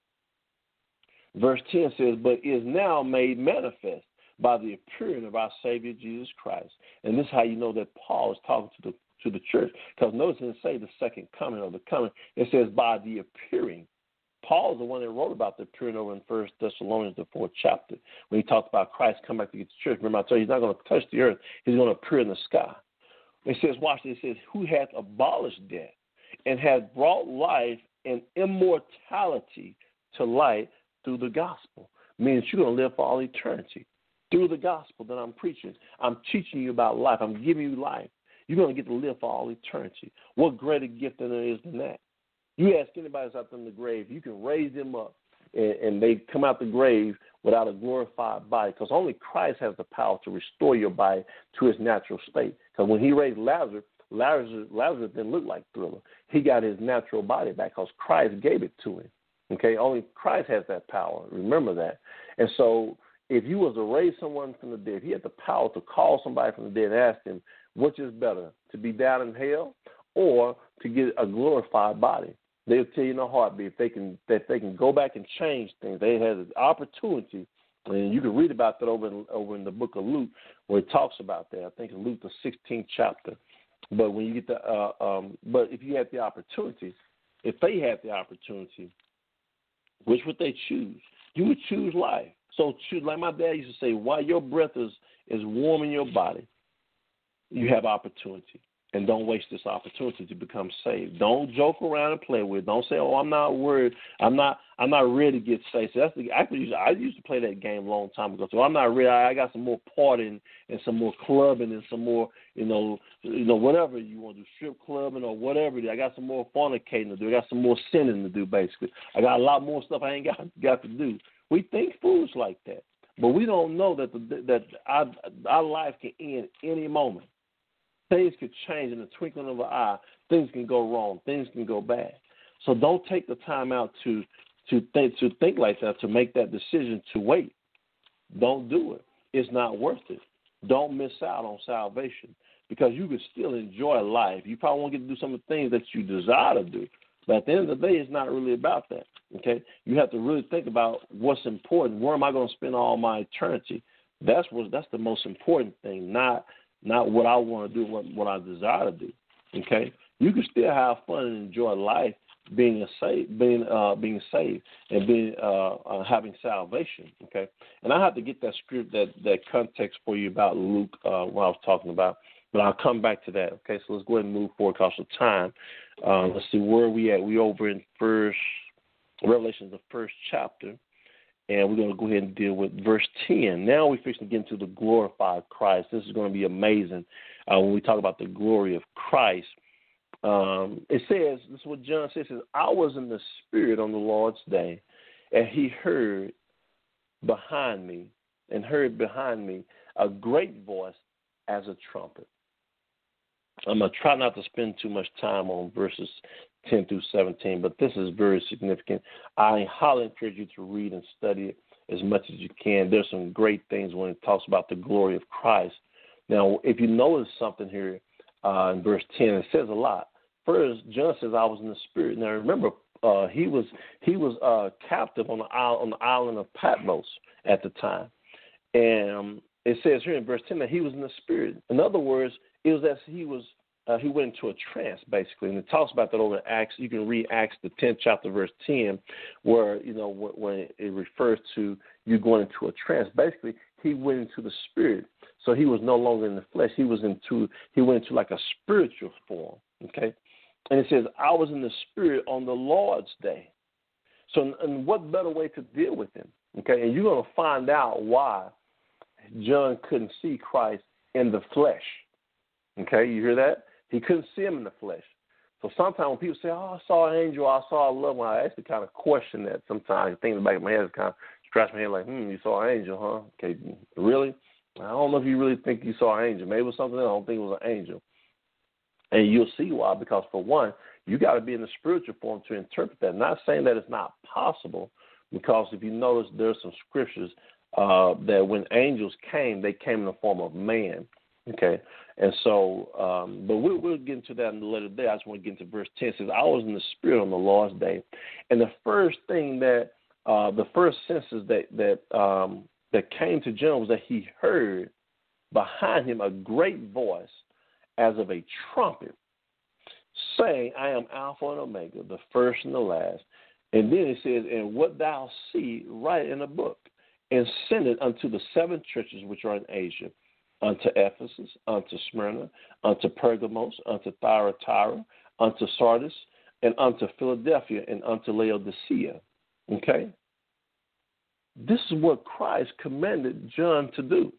Verse 10 says, but is now made manifest by the appearing of our Savior Jesus Christ. And this is how you know that Paul is talking to the church, because notice it didn't say the second coming or the coming. It says by the appearing. Paul is the one that wrote about the appearing over in 1 Thessalonians, the 4th chapter, when he talked about Christ coming back to get the church. Remember, I told you he's not going to touch the earth. He's going to appear in the sky. It says, watch this, it says, who hath abolished death and hath brought life and immortality to light through the gospel. Means you're going to live for all eternity. Through the gospel that I'm preaching, I'm teaching you about life. I'm giving you life. You're going to get to live for all eternity. What greater gift than there is than that? You ask anybody that's out there in the grave, you can raise them up, and they come out the grave without a glorified body, because only Christ has the power to restore your body to its natural state. Because when He raised Lazarus didn't look like Thriller. He got his natural body back because Christ gave it to him. Okay, only Christ has that power. Remember that. And so if you was to raise someone from the dead, He had the power to call somebody from the dead and ask them, which is better, to be down in hell or to get a glorified body? They'll tell you in a heartbeat if they can go back and change things. They have the opportunity And you can read about that over in the book of Luke, where it talks about that. I think in Luke, the 16th chapter. But when you get but if you had the opportunity, if they had the opportunity, which would they choose? You would choose life. So choose, like my dad used to say, while your breath is warm in your body, you have opportunity. And don't waste this opportunity to become saved. Don't joke around and play with it. Don't say, "Oh, I'm not worried. I'm not ready to get saved." So I used to play that game a long time ago. So I'm not ready. I got some more partying and some more clubbing and some more, whatever you want to do, strip clubbing or whatever. I got some more fornicating to do. I got some more sinning to do. Basically, I got a lot more stuff I ain't got to do. We think foolish like that, but we don't know that our life can end any moment. Things could change in the twinkling of an eye. Things can go wrong. Things can go bad. So don't take the time out to think like that, to make that decision to wait. Don't do it. It's not worth it. Don't miss out on salvation, because you can still enjoy life. You probably won't get to do some of the things that you desire to do, but at the end of the day, it's not really about that. Okay, you have to really think about what's important. Where am I going to spend all my eternity? That's the most important thing, not what I want to do, what I desire to do. Okay, you can still have fun and enjoy life, being saved, and having salvation. Okay, and I have to get that script, that context for you about Luke, what I was talking about, but I'll come back to that. Okay, so let's go ahead and move forward because of time. Let's see where we at. We over in Revelation, the first chapter. And we're going to go ahead and deal with verse 10. Now we're fixing to get into the glorified Christ. This is going to be amazing when we talk about the glory of Christ. It says, this is what John says, I was in the Spirit on the Lord's day, and he heard behind me a great voice as a trumpet. I'm going to try not to spend too much time on verses 10 through 17, but this is very significant. I highly encourage you to read and study it as much as you can. There's some great things when it talks about the glory of Christ. Now, if you notice something here in verse 10, it says a lot. First, John says, I was in the Spirit. Now, remember, he was captive on the island of Patmos at the time. And it says here in verse 10 that he was in the Spirit. In other words, it was as he went into a trance, basically. And it talks about that over in Acts. You can read Acts, the 10th chapter, verse 10, where, when it refers to you going into a trance. Basically, he went into the Spirit. So he was no longer in the flesh. He went into like a spiritual form, okay? And it says, I was in the Spirit on the Lord's day. So, and what better way to deal with him, okay? And you're going to find out why John couldn't see Christ in the flesh. Okay, you hear that? He couldn't see him in the flesh. So sometimes when people say, I saw an angel, I saw a loved one, I actually kind of question that sometimes. I think in the back of my head, kind of scratch my head like, you saw an angel, huh? Okay, really? I don't know if you really think you saw an angel. Maybe it was something else. I don't think it was an angel. And you'll see why, because for one, you got to be in the spiritual form to interpret that. Not saying that it's not possible, because if you notice, there's some scriptures that when angels came, they came in the form of man. Okay, and so, but we'll get into that in a later day. I just want to get into verse 10. It says, I was in the Spirit on the Lord's day. And the first thing the first senses that came to John was that he heard behind him a great voice as of a trumpet saying, I am Alpha and Omega, the first and the last. And then it says, and what thou see, write in a book, and send it unto the 7 churches which are in Asia, unto Ephesus, unto Smyrna, unto Pergamos, unto Thyatira, unto Sardis, and unto Philadelphia, and unto Laodicea. Okay? This is what Christ commanded John to do.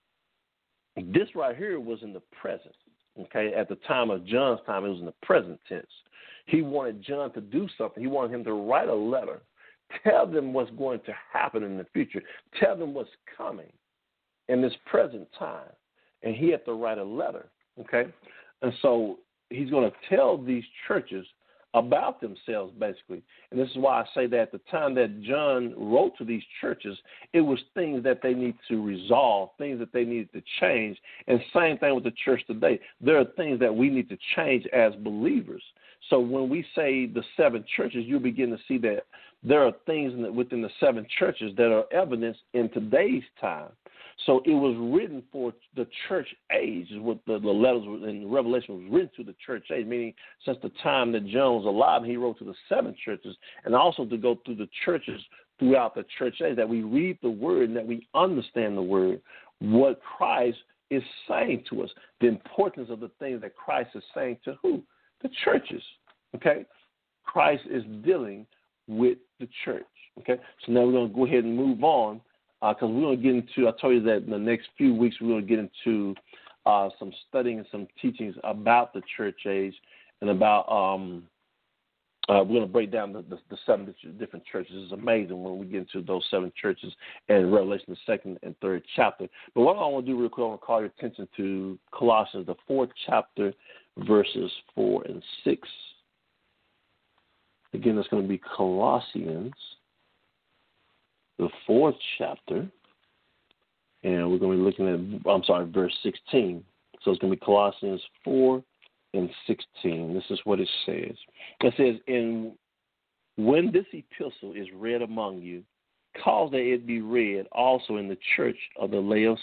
This right here was in the present. Okay? At the time of John's time, it was in the present tense. He wanted John to do something. He wanted him to write a letter. Tell them what's going to happen in the future. Tell them what's coming in this present time. And he had to write a letter, okay? And so he's going to tell these churches about themselves, basically. And this is why I say that at the time that John wrote to these churches, it was things that they need to resolve, things that they needed to change. And same thing with the church today. There are things that we need to change as believers. So when we say the 7 churches, you'll begin to see that there are things within the 7 churches that are evidence in today's time. So it was written for the church age, is what the letters in Revelation was written to the church age, meaning since the time that John was alive, he wrote to the 7 churches, and also to go through the churches throughout the church age, that we read the word and that we understand the word, what Christ is saying to us, the importance of the things that Christ is saying to who? The churches, okay? Christ is dealing with the church, okay? So now we're going to go ahead and move on, because we're going to get into, I told you that in the next few weeks we're going to get into some studying and some teachings about the church age and about, we're going to break down the 7 different churches. It's amazing when we get into those 7 churches and Revelation, the 2nd and 3rd chapter. But what I want to do real quick, I want to call your attention to Colossians, the 4th chapter, verses 4 and 6. Again, it's going to be Colossians, the 4th chapter, and we're going to be looking at, verse 16. So it's going to be Colossians 4 and 16. This is what it says. It says, "And when this epistle is read among you, cause that it be read also in the church of the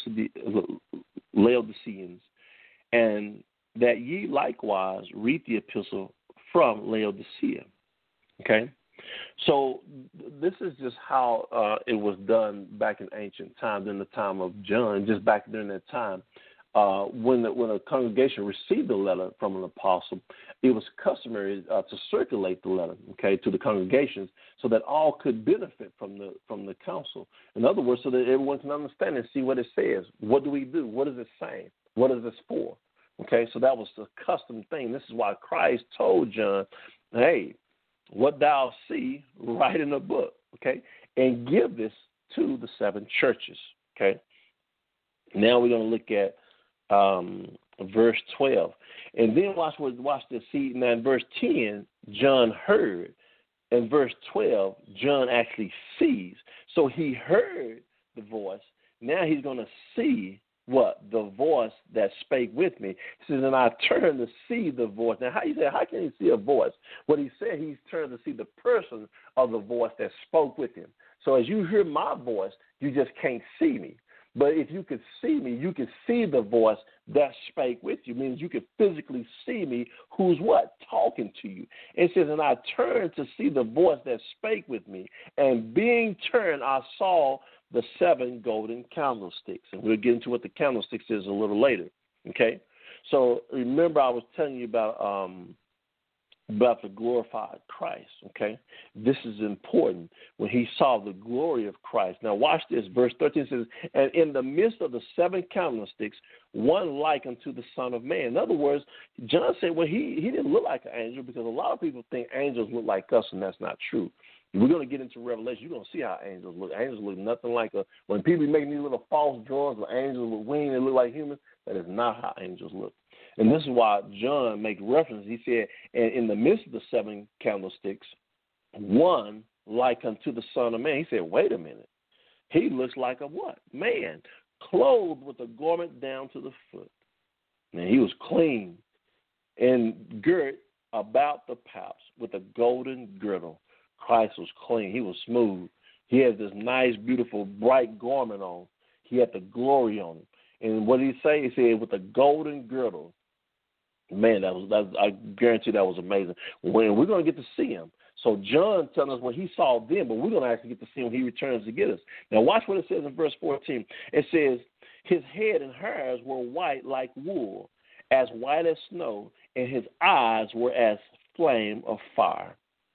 Laodiceans, and that ye likewise read the epistle from Laodicea." Okay? So this is just how it was done back in ancient times, in the time of John, just back during that time. When a congregation received a letter from an apostle, it was customary to circulate the letter, okay, to the congregations, so that all could benefit from the council. In other words, so that everyone can understand and see what it says. What do we do? What is it saying? What is this for? Okay, so that was the custom thing. This is why Christ told John, "Hey, what thou see, write in a book, okay, and give this to the 7 churches." Okay. Now we're going to look at verse 12. And then watch this. See, now in verse 10, John heard. In verse 12, John actually sees. So he heard the voice. Now he's going to see what? The voice that spake with me. He says, "And I turned to see the voice." Now, how can he see a voice? What he said, he's turned to see the person of the voice that spoke with him. So as you hear my voice, you just can't see me. But if you could see me, you could see the voice that spake with you. Means you could physically see me, who's what? Talking to you. It says, "And I turned to see the voice that spake with me. And being turned, I saw the 7 golden candlesticks." And we'll get into what the candlesticks is a little later. Okay? So remember I was telling you about the glorified Christ, okay? This is important when he saw the glory of Christ. Now watch this. Verse 13 says, "And in the midst of the 7 candlesticks, one like unto the Son of Man." In other words, John said, well, he didn't look like an angel, because a lot of people think angels look like us, and that's not true. We're going to get into Revelation. You're going to see how angels look. Angels look nothing like when people be making these little false drawings of angels with wings that look like humans, that is not how angels look. And this is why John makes reference. He said, "And in the midst of the 7 candlesticks, one like unto the Son of Man." He said, wait a minute. He looks like a what? Man, clothed with a garment down to the foot. And he was clean and girt about the paps with a golden girdle. Christ was clean. He was smooth. He had this nice, beautiful, bright garment on. He had the glory on him. And what did he say? He said, with a golden girdle. Man, I guarantee that was amazing. When we're going to get to see him. So John telling us what he saw then, but we're going to actually get to see him when he returns to get us. Now watch what it says in verse 14. It says, "His head and hairs were white like wool, as white as snow, and his eyes were as flame of fire."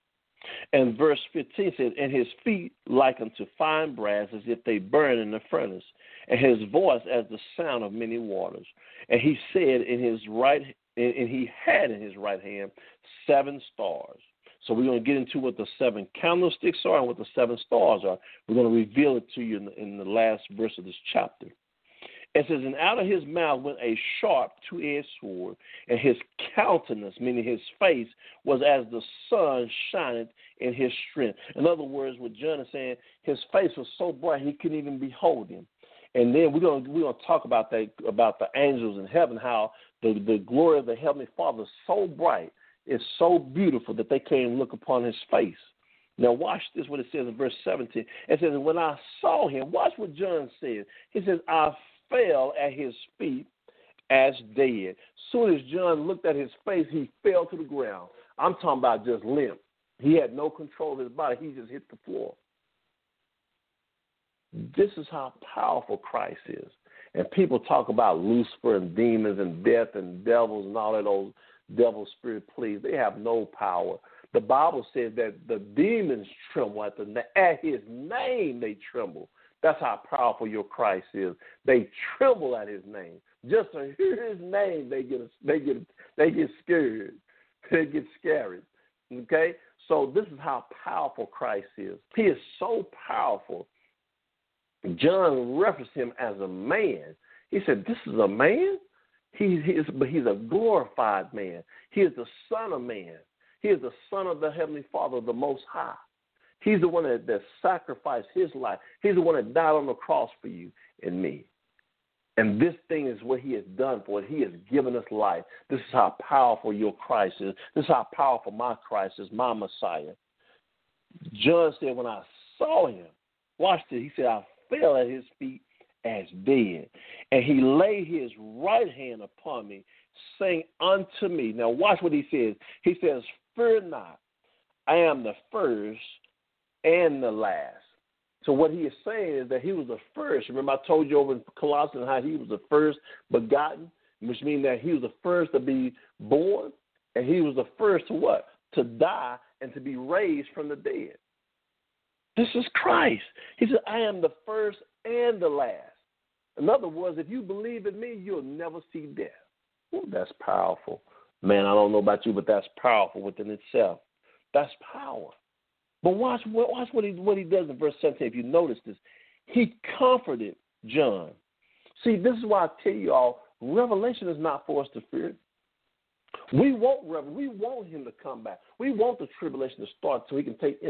And verse 15 says, "And his feet like unto fine brass, as if they burn in the furnace, and his voice as the sound of many waters. And he said and he had in his right hand 7 stars." So we're going to get into what the 7 candlesticks are and what the 7 stars are. We're going to reveal it to you in the last verse of this chapter. It says, "And out of his mouth went a sharp 2-edged sword, and his countenance," meaning his face, "was as the sun shineth in his strength." In other words, what John is saying, his face was so bright he couldn't even behold him. And then we're going to talk about that, about the angels in heaven, how the glory of the Heavenly Father is so bright is so beautiful that they can't even look upon his face. Now watch this, what it says in verse 17. It says, when I saw him, watch what John says. He says, I fell at his feet as dead. Soon as John looked at his face, he fell to the ground. I'm talking about just limp. He had no control of his body. He just hit the floor. This is how powerful Christ is. And people talk about Lucifer and demons and death and devils and all that old devil spirit, please. They have no power. The Bible says that the demons tremble at his name. They tremble. That's how powerful your Christ is. They tremble at his name. Just to hear his name, they get scared. They get scary. Okay? So this is how powerful Christ is. He is so powerful. John referenced him as a man. He said, this is a man? But he's a glorified man. He is the Son of Man. He is the Son of the Heavenly Father, the Most High. He's the one that sacrificed his life. He's the one that died on the cross for you and me. And this thing is what he has done for us. He has given us life. This is how powerful your Christ is. This is how powerful my Christ is, my Messiah. John said, when I saw him, watch this, he said, I fell at his feet as dead. And he laid his right hand upon me, saying unto me. Now watch what he says. He says, fear not, I am the first and the last. So what he is saying is that he was the first. Remember I told you over in Colossians how he was the first begotten, which means that he was the first to be born, and he was the first to what? To die and to be raised from the dead. This is Christ. He said, I am the first and the last. In other words, if you believe in me, you'll never see death. Ooh, that's powerful. Man, I don't know about you, but that's powerful within itself. That's power. But watch what he does in verse 17. If you notice this, he comforted John. See, this is why I tell you all, revelation is not for us to fear. We want him to come back. We want the tribulation to start so he can take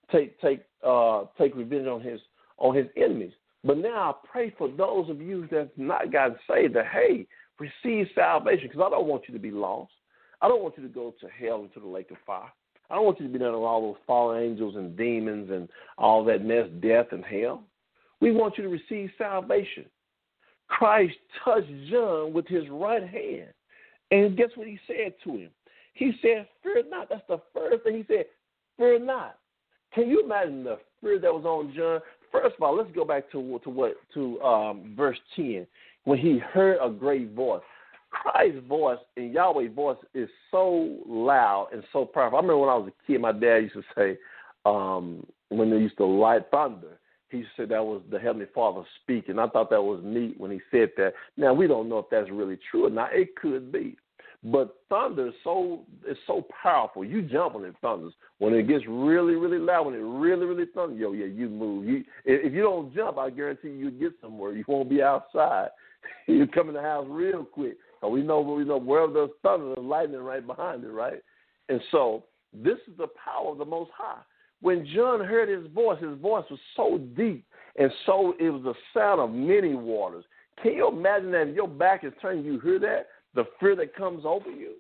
revenge on his enemies. But now I pray for those of you that have not gotten saved that, hey, receive salvation, because I don't want you to be lost. I don't want you to go to hell into the lake of fire. I don't want you to be down with all those fallen angels and demons and all that mess, death and hell. We want you to receive salvation. Christ touched John with his right hand. And guess what he said to him? He said, fear not. That's the first thing he said, fear not. Can you imagine the fear that was on John? First of all, let's go back to verse 10, when he heard a great voice. Christ's voice and Yahweh's voice is so loud and so powerful. I remember when I was a kid, my dad used to say, when they used to light thunder, he used to say that was the Heavenly Father speaking. I thought that was neat when he said that. Now, we don't know if that's really true or not. It could be. But thunder is so powerful. You jump when it thunders. When it gets really, really loud, when it really, really thunders, you move. If you don't jump, I guarantee you'll get somewhere. You won't be outside. You come in the house real quick. So we know wherever there's thunder, there's lightning right behind it, right? And so this is the power of the Most High. When John heard his voice was so deep, and so it was the sound of many waters. Can you imagine that if your back is turned, you hear that? The fear that comes over you?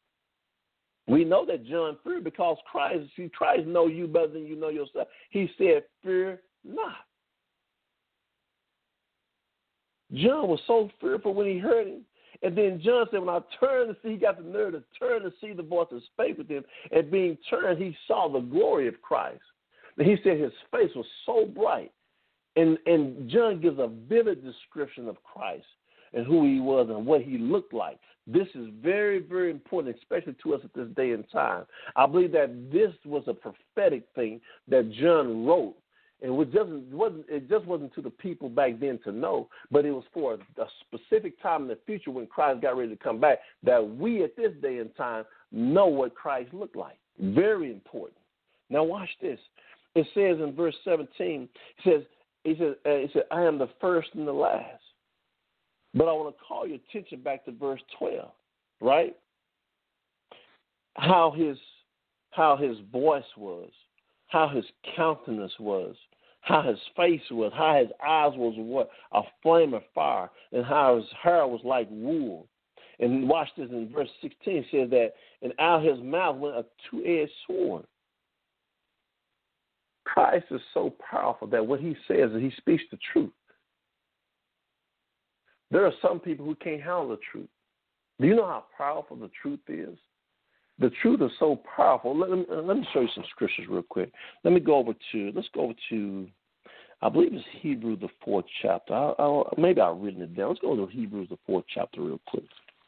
We know that John feared because Christ knows you better than you know yourself. He said, fear not. John was so fearful when he heard him. And then John said, when I turned to see, he got the nerve to turn to see the voice that spake with him. And being turned, he saw the glory of Christ. And he said his face was so bright. And John gives a vivid description of Christ and who he was and what he looked like. This is very, very important, especially to us at this day and time. I believe that this was a prophetic thing that John wrote. And it just wasn't to the people back then to know, but it was for a specific time in the future when Christ got ready to come back, that we at this day and time know what Christ looked like. Very important. Now watch this. It says in verse 17, he says, I am the first and the last. But I want to call your attention back to verse 12, right? How his voice was, how his countenance was, how his face was, how his eyes was what a flame of fire, and how his hair was like wool. And watch this in verse 16, it says that, and out his mouth went a two-edged sword. Christ is so powerful that what he says is he speaks the truth. There are some people who can't handle the truth. Do you know how powerful the truth is? The truth is so powerful. Let me show you some scriptures real quick. Let's go over to, I believe it's Hebrews, the 4th chapter. Maybe I've written it down. Let's go to Hebrews, the 4th chapter real quick.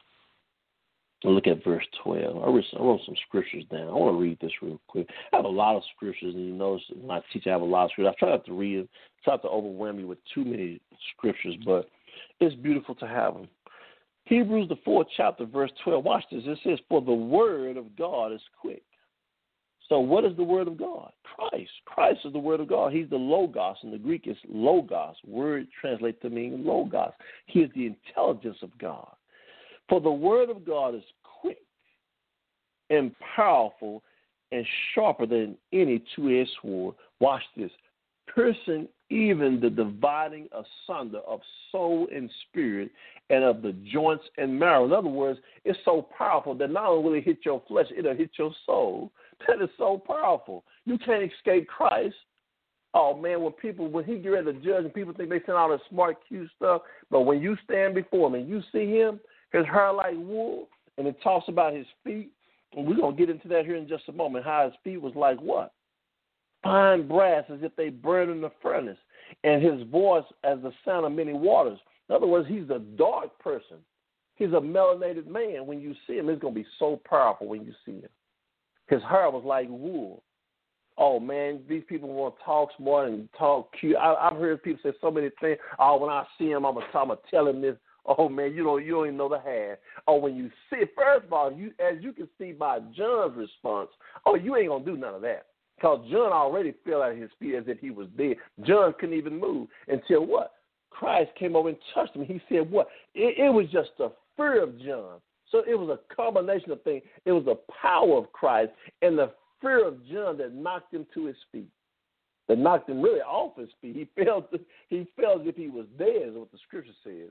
And look at verse 12. I wrote some scriptures down. I want to read this real quick. I have a lot of scriptures, and you notice when I teach, I have a lot of scriptures. I try not to read them, try not to overwhelm you with too many scriptures, but it's beautiful to have them. Hebrews, the 4th chapter, verse 12. Watch this. It says, for the word of God is quick. So what is the word of God? Christ. Christ is the word of God. He's the Logos. In the Greek, it's Logos. Word translates to mean Logos. He is the intelligence of God. For the word of God is quick and powerful and sharper than any two-edged sword. Watch this. Piercing even the dividing asunder of soul and spirit and of the joints and marrow. In other words, it's so powerful that not only will it hit your flesh, it'll hit your soul. That is so powerful. You can't escape Christ. Oh, man, when he get ready to judge and people think they send all this smart, cute stuff, but when you stand before him and you see him, his hair like wool, and it talks about his feet, and we're going to get into that here in just a moment, how his feet was like what? Fine brass, as if they burned in the furnace, and his voice as the sound of many waters. In other words, he's a dark person. He's a melanated man. When you see him, it's going to be so powerful when you see him. His hair was like wool. Oh, man, these people want to talk smart and talk cute. I've heard people say so many things. Oh, when I see him, I'm going to tell him this. Oh, man, you don't even know the half. Oh, when you see it, first of all, as you can see by John's response, oh, you ain't going to do none of that. Because John already fell at his feet as if he was dead. John couldn't even move until what? Christ came over and touched him. He said what? It was just the fear of John. So it was a combination of things. It was the power of Christ and the fear of John that knocked him to his feet, that knocked him really off his feet. He felt as if he was dead, is what the scripture says.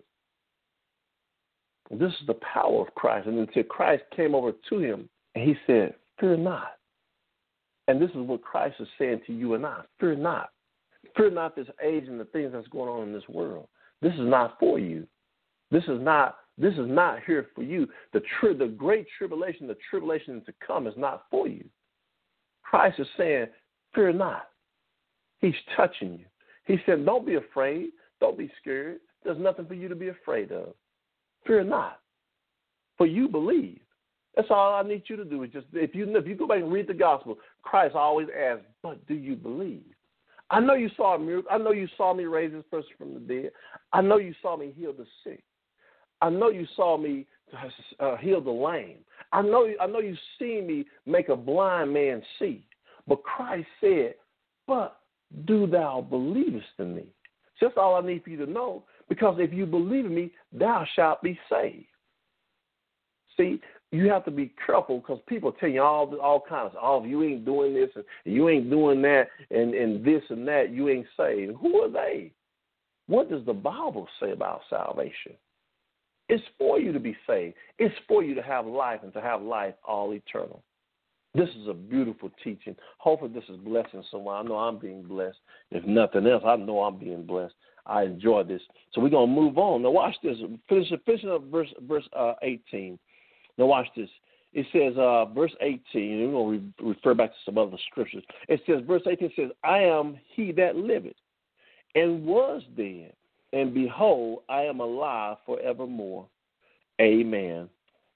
And this is the power of Christ. And until Christ came over to him, and he said, fear not. And this is what Christ is saying to you and I. Fear not. Fear not this age and the things that's going on in this world. This is not for you. This is not here for you. The great tribulation, the tribulation to come is not for you. Christ is saying, fear not. He's touching you. He said, don't be afraid. Don't be scared. There's nothing for you to be afraid of. Fear not. For you believe. That's all I need you to do. Is just if you go back and read the gospel, Christ always asks, but do you believe? I know you saw a miracle. I know you saw me raise this person from the dead. I know you saw me heal the sick. I know you saw me heal the lame. I know you seen me make a blind man see. But Christ said, but do thou believest in me? So that's all I need for you to know, because if you believe in me, thou shalt be saved. See, you have to be careful because people tell you all kinds of, oh, you ain't doing this and you ain't doing that and this and that, you ain't saved. Who are they? What does the Bible say about salvation? It's for you to be saved. It's for you to have life and to have life all eternal. This is a beautiful teaching. Hopefully this is blessing someone. I know I'm being blessed. If nothing else, I know I'm being blessed. I enjoy this. So we're going to move on. Now watch this. Finishing up verse 18. Now watch this. It says, verse 18, and we're going to refer back to some other scriptures. It says, verse 18 says, I am he that liveth and was dead, and behold, I am alive forevermore. Amen.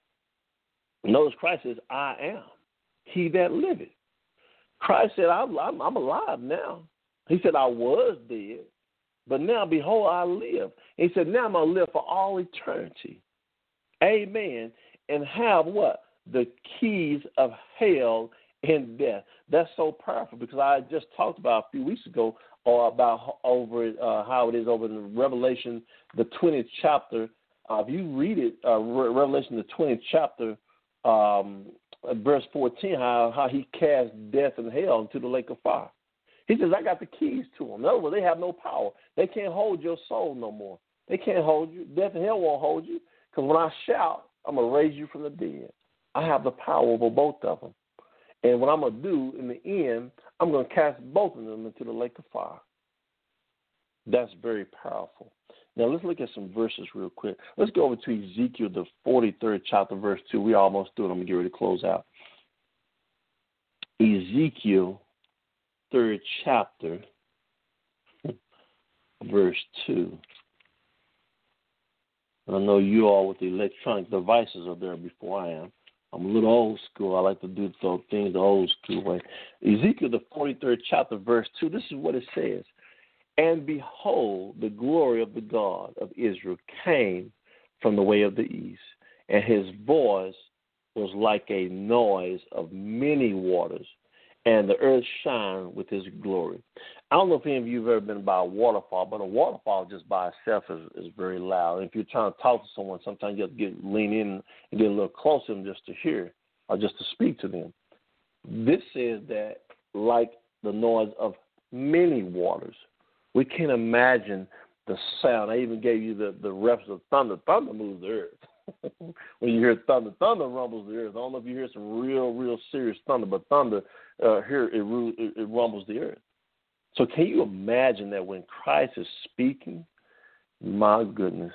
Notice Christ says, I am he that liveth. Christ said, I'm alive now. He said, I was dead, but now, behold, I live. And he said, now I'm going to live for all eternity. Amen. And have what? The keys of hell and death. That's so powerful because I just talked about a few weeks ago about how it is over in Revelation, the 20th chapter. If you read it, Revelation, the 20th chapter, verse 14, how he cast death and hell into the lake of fire. He says, I got the keys to them. In other words, they have no power. They can't hold your soul no more. They can't hold you. Death and hell won't hold you because when I shout, I'm going to raise you from the dead. I have the power over both of them. And what I'm going to do in the end, I'm going to cast both of them into the lake of fire. That's very powerful. Now, let's look at some verses real quick. Let's go over to Ezekiel, the 43rd chapter, verse 2. We almost through it. I'm going to get ready to close out. Ezekiel, 3rd chapter, verse 2. I know you all with the electronic devices are there before I am. I'm a little old school. I like to do things the old school way. Ezekiel, the 43rd chapter, verse 2, this is what it says. And behold, the glory of the God of Israel came from the way of the east, and his voice was like a noise of many waters, and the earth shined with his glory. I don't know if any of you have ever been by a waterfall, but a waterfall just by itself is very loud. And if you're trying to talk to someone, sometimes you have to lean in and get a little closer to them just to hear or just to speak to them. This says that like the noise of many waters. We can't imagine the sound. I even gave you the reference of thunder. Thunder moves the earth. When you hear thunder, thunder rumbles the earth. I don't know if you hear some real serious thunder, but thunder here it rumbles the earth. So can you imagine that when Christ is speaking? My goodness,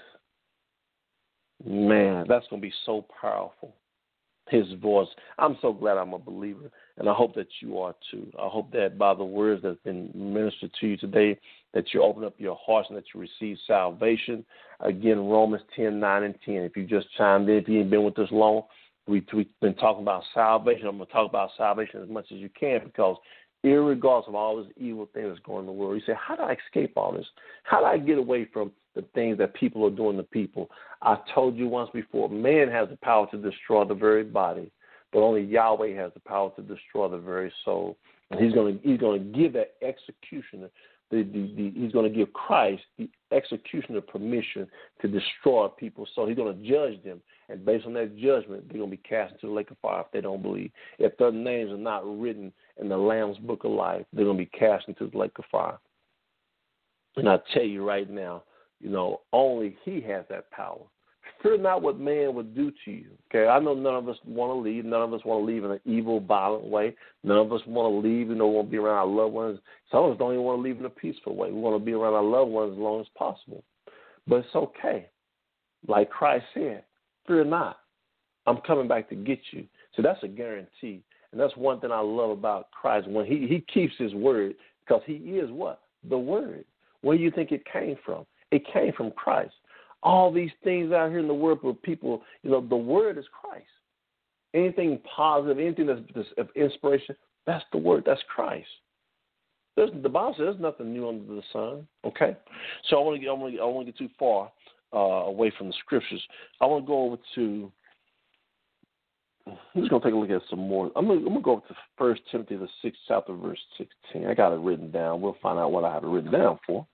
man, that's going to be so powerful. His voice. I'm so glad I'm a believer, and I hope that you are too. I hope that by the words that's been ministered to you today, that you open up your hearts and that you receive salvation. Again, Romans 10:9 and 10. If you just chimed in, if you ain't been with us long, we've been talking about salvation. I'm going to talk about salvation as much as you can because irregardless of all this evil thing that's going on in the world, you say, how do I escape all this? How do I get away from the things that people are doing to people? I told you once before, man has the power to destroy the very body, but only Yahweh has the power to destroy the very soul. And he's going to give that executioner, he's going to give Christ the executioner permission to destroy people. So he's going to judge them. And based on that judgment, they're going to be cast into the lake of fire if they don't believe. If their names are not written in the Lamb's book of life, they're going to be cast into the lake of fire. And I tell you right now, only he has that power. Fear not what man would do to you. Okay, I know none of us want to leave. None of us want to leave in an evil, violent way. None of us want to leave, want to be around our loved ones. Some of us don't even want to leave in a peaceful way. We want to be around our loved ones as long as possible. But it's okay. Like Christ said, fear not. I'm coming back to get you. So that's a guarantee. And that's one thing I love about Christ. When he keeps his word, because he is what? The word. Where do you think it came from? It came from Christ. All these things out here in the world where people, the word is Christ. Anything positive, anything that's of inspiration, that's the word. That's Christ. The Bible says there's nothing new under the sun. Okay, so I want to get too far away from the scriptures. I want to go over to. I'm just going to take a look at some more. I'm going to go over to 1 Timothy, the 6th chapter, verse 16. I got it written down. We'll find out what I have it written down for.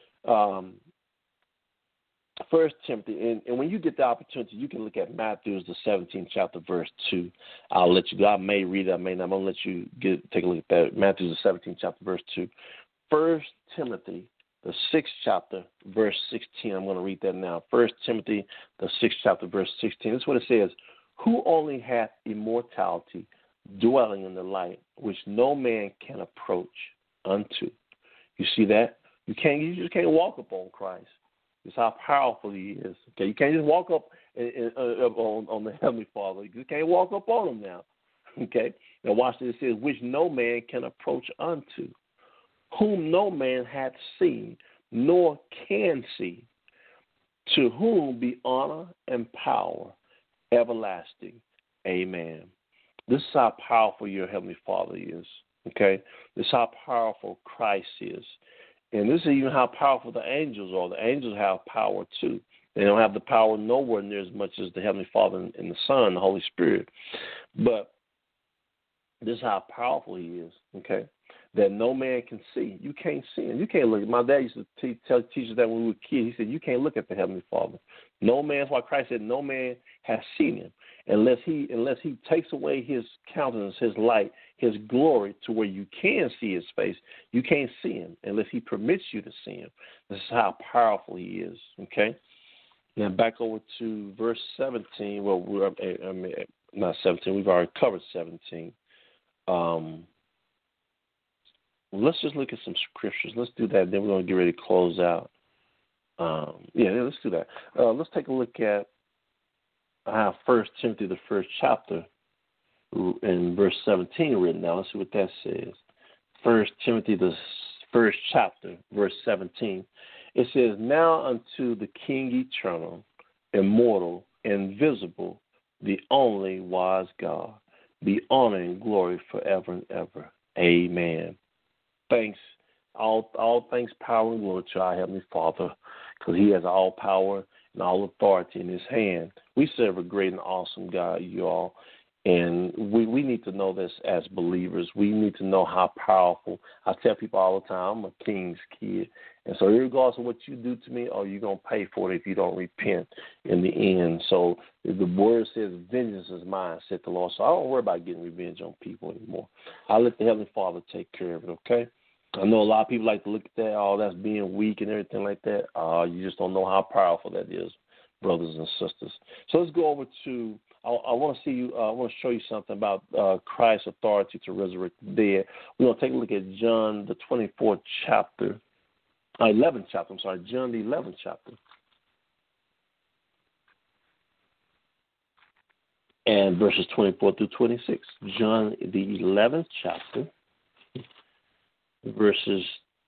1 Timothy, and when you get the opportunity, you can look at Matthew, the 17th chapter, verse 2. I'll let you go. I may read it, I may not. I'm going to let you take a look at that. Matthew, the 17th chapter, verse 2. 1 Timothy, the 6th chapter, verse 16. I'm going to read that now. 1 Timothy, the 6th chapter, verse 16. This is what it says. Who only hath immortality, dwelling in the light, which no man can approach unto. You see that? You just can't walk up on Christ. It's how powerful he is. Okay, you can't just walk up on the Heavenly Father. You can't walk up on him now. Okay, now watch this. It says, which no man can approach unto, whom no man hath seen, nor can see, to whom be honor and power everlasting. Amen. This is how powerful your Heavenly Father is. Okay, this is how powerful Christ is. And this is even how powerful the angels are. The angels have power too. They don't have the power nowhere near as much as the Heavenly Father and the Son, the Holy Spirit. But this is how powerful he is, okay, that no man can see. You can't see him. You can't look. My dad used to teach us that when we were kids. He said, you can't look at the Heavenly Father. No man, that's why Christ said, no man has seen him unless he takes away his countenance, his light, his glory to where you can see his face. You can't see him unless he permits you to see him. This is how powerful he is, okay? Now back over to verse 17. Well, not 17. We've already covered 17. Let's just look at some scriptures. Let's do that. Then we're going to get ready to close out. Let's do that. Let's take a look at 1 Timothy, the first chapter, in verse 17 written down. Let's see what that says. 1 Timothy, the first chapter, verse 17. It says, now unto the King eternal, immortal, invisible, the only wise God, be honor and glory forever and ever. Amen. Thanks. All thanks, power, and glory to our Heavenly Father, because He has all power and all authority in His hand. We serve a great and awesome God, you all. And we need to know this as believers. We need to know how powerful. I tell people all the time, I'm a king's kid. And so regardless of what you do to me, you're going to pay for it if you don't repent in the end. So the word says, vengeance is mine, said the Lord. So I don't worry about getting revenge on people anymore. I let the Heavenly Father take care of it, okay? I know a lot of people like to look at that, that's being weak and everything like that. You just don't know how powerful that is, brothers and sisters. So let's go over to, I want to show you something about Christ's authority to resurrect the dead. We're going to take a look at John, the 24th chapter, 11th chapter, John, the 11th chapter. And verses 24 through 26. John, the 11th chapter, verses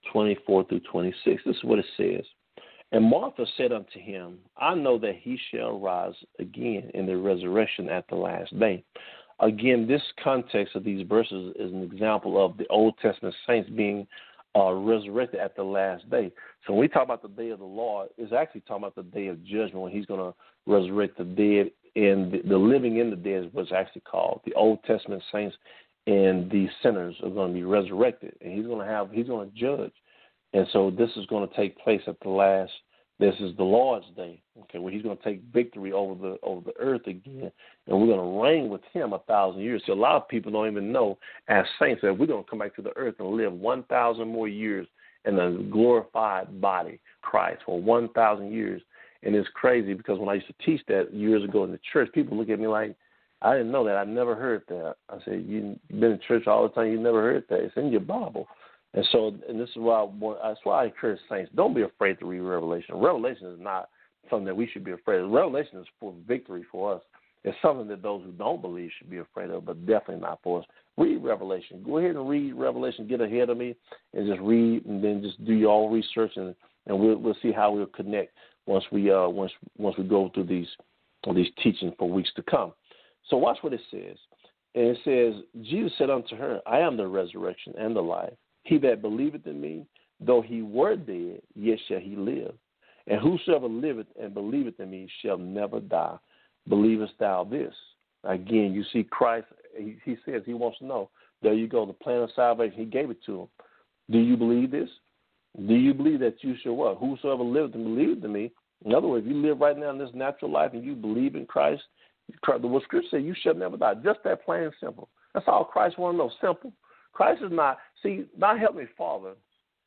24 through 26. This is what it says. And Martha said unto him, I know that he shall rise again in the resurrection at the last day. Again, this context of these verses is an example of the Old Testament saints being resurrected at the last day. So when we talk about the day of the Lord, it's actually talking about the day of judgment when He's going to resurrect the dead, and the living in the dead is what's actually called. The Old Testament saints and the sinners are going to be resurrected, and He's going to judge. And so this is going to take place at the last. This is the Lord's day, okay, where He's going to take victory over the earth again, and we're going to reign with Him 1,000 years. So a lot of people don't even know, as saints, that we're going to come back to the earth and live 1,000 more years in a glorified body, Christ, for 1,000 years. And it's crazy because when I used to teach that years ago in the church, people look at me like, I didn't know that. I never heard that. I said, you've been in church all the time. You never heard that. It's in your Bible. And so, and this is why that's why I encourage saints, don't be afraid to read Revelation. Revelation is not something that we should be afraid of. Revelation is for victory for us. It's something that those who don't believe should be afraid of, but definitely not for us. Read Revelation. Go ahead and read Revelation. Get ahead of me and just read, and then just do your own research, and we'll see how we'll connect once we go through these teachings for weeks to come. So watch what it says. And it says, Jesus said unto her, I am the resurrection and the life. He that believeth in me, though he were dead, yet shall he live. And whosoever liveth and believeth in me shall never die. Believest thou this? Again, you see Christ, he says he wants to know. There you go, the plan of salvation, He gave it to him. Do you believe this? Do you believe that you shall what? Whosoever liveth and believeth in me. In other words, if you live right now in this natural life and you believe in Christ, what Scripture says, you shall never die. Just that plain and simple. That's all Christ wants to know, simple. Christ is not, not Heavenly Father.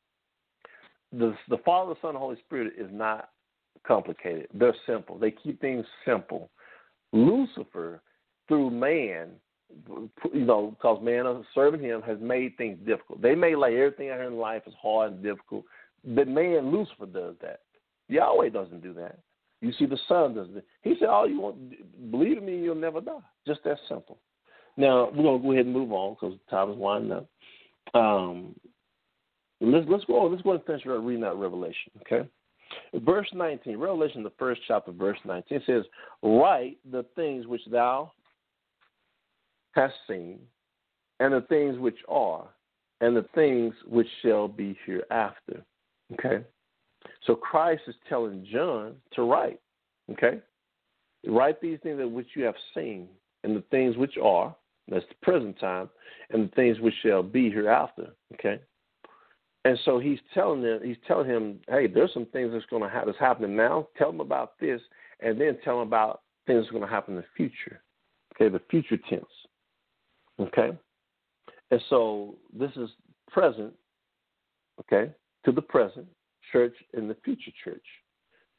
The Father, the Son, and the Holy Spirit is not complicated. They're simple. They keep things simple. Lucifer, through man, because man serving him has made things difficult. They made like everything out here in life is hard and difficult. But man, Lucifer does that. Yahweh doesn't do that. You see, the Son does it. He said, all you want, believe in me, you'll never die. Just that simple. Now, we're going to go ahead and move on because time is winding up. Let's go and finish reading that Revelation, okay? Verse 19, Revelation, the first chapter, verse 19, says, write the things which thou hast seen, and the things which are, and the things which shall be hereafter, okay? So Christ is telling John to write, okay? Write these things that which you have seen, and the things which are, that's the present time, and the things which shall be hereafter, okay? And so he's telling him, hey, there's some things that's happening now. Tell them about this, and then tell them about things that's going to happen in the future, okay, the future tense, okay? And so this is present, okay, to the present church and the future church.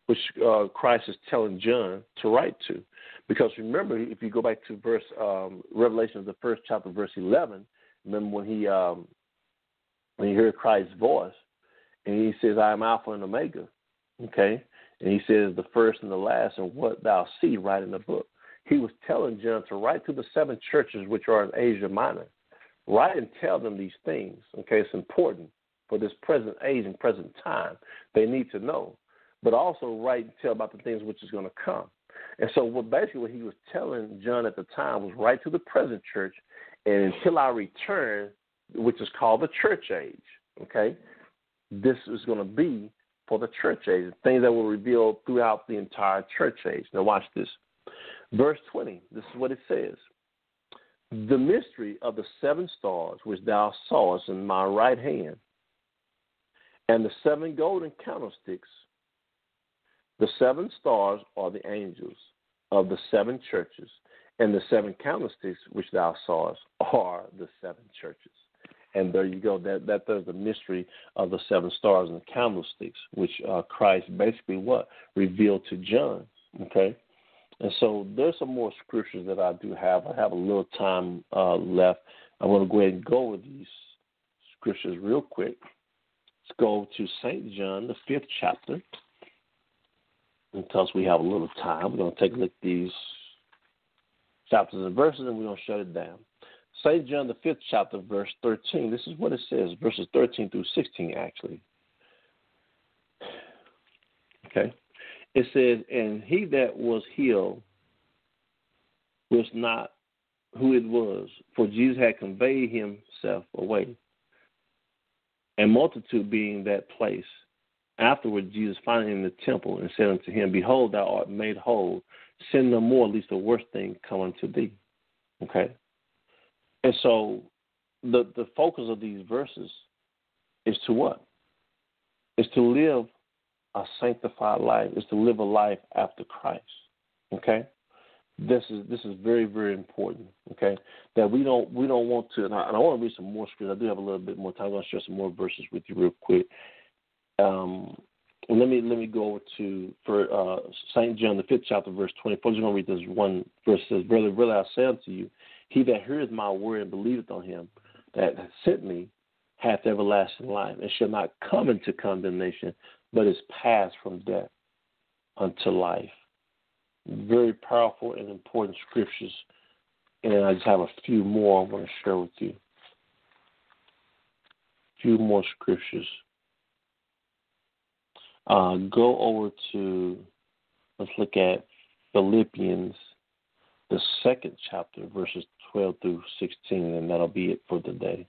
which Christ is telling John to write to. Because remember, if you go back to Revelation, the first chapter, verse 11, remember when he heard Christ's voice, and he says, I am Alpha and Omega, okay? And he says, the first and the last, and what thou see, write in the book. He was telling John to write to the 7 churches which are in Asia Minor. Write and tell them these things, okay? It's important for this present age and present time. They need to know. But also write and tell about the things which is going to come. And so basically what he was telling John at the time was write to the present church, and until I return, which is called the church age, okay? This is going to be for the church age, things that will reveal throughout the entire church age. Now watch this. Verse 20, this is what it says. The mystery of the 7 stars which thou sawest in my right hand, and the 7 golden candlesticks. The 7 stars are the angels of the 7 churches, and the 7 candlesticks which thou sawest are the 7 churches. And there you go. There's the mystery of the 7 stars and the candlesticks, which Christ basically revealed to John. Okay, and so there's some more scriptures that I do have. I have a little time left. I'm going to go ahead and go over these scriptures real quick. Let's go to St. John, the 5th chapter. Because we have a little time, we're going to take a look at these chapters and verses, and we're going to shut it down. St. John, the 5th chapter, verse 13. This is what it says, verses 13 through 16, actually. Okay. It says, and he that was healed was not who it was, for Jesus had conveyed himself away. And multitude being that place. Afterward, Jesus found him in the temple and said unto him, behold, thou art made whole. Sin no more, lest a worse thing come unto thee. Okay? And so the focus of these verses is to what? Is to live a sanctified life, is to live a life after Christ. Okay? This is very, very important. Okay? That we don't want to, and I want to read some more scripture. I do have a little bit more time. I'm going to share some more verses with you real quick. Let me go over to St. John, the 5th chapter, verse 24. I'm just going to read this one verse. It says, verily, verily, I say unto you, he that heareth my word and believeth on him that sent me hath everlasting life, and shall not come into condemnation, but is passed from death unto life. Very powerful and important scriptures. And I just have a few more I'm going to share with you. A few more scriptures. Go over to, let's look at Philippians, the 2nd chapter, verses 12 through 16, and that'll be it for today.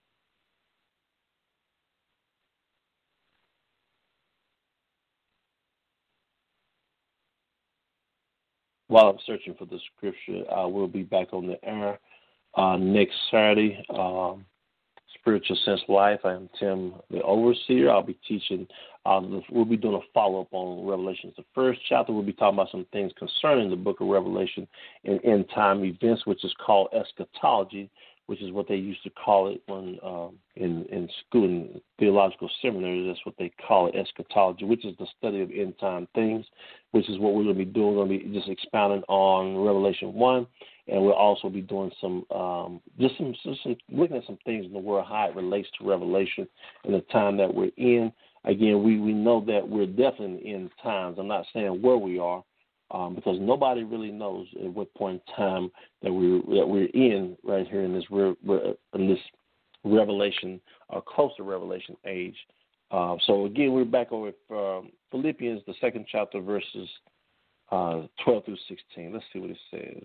While I'm searching for the scripture, I will be back on the air next Saturday. Spiritual Sense Life. I am Tim, the overseer. I'll be teaching. We'll be doing a follow-up on Revelations, the 1st chapter. We'll be talking about some things concerning the book of Revelation and end-time events, which is called eschatology, which is what they used to call it when in school, in theological seminaries. That's what they call it, eschatology, which is the study of end-time things, which is what we're going to be doing. We're going to be just expounding on Revelation 1. And we'll also be doing some looking at some things in the world, how it relates to Revelation and the time that we're in. Again, we know that we're definitely in times. I'm not saying where we are, because nobody really knows at what point in time that we're in right here in this Revelation, close to Revelation age. So again, we're back over at Philippians, the 2nd chapter, verses 12 through 16. Let's see what it says.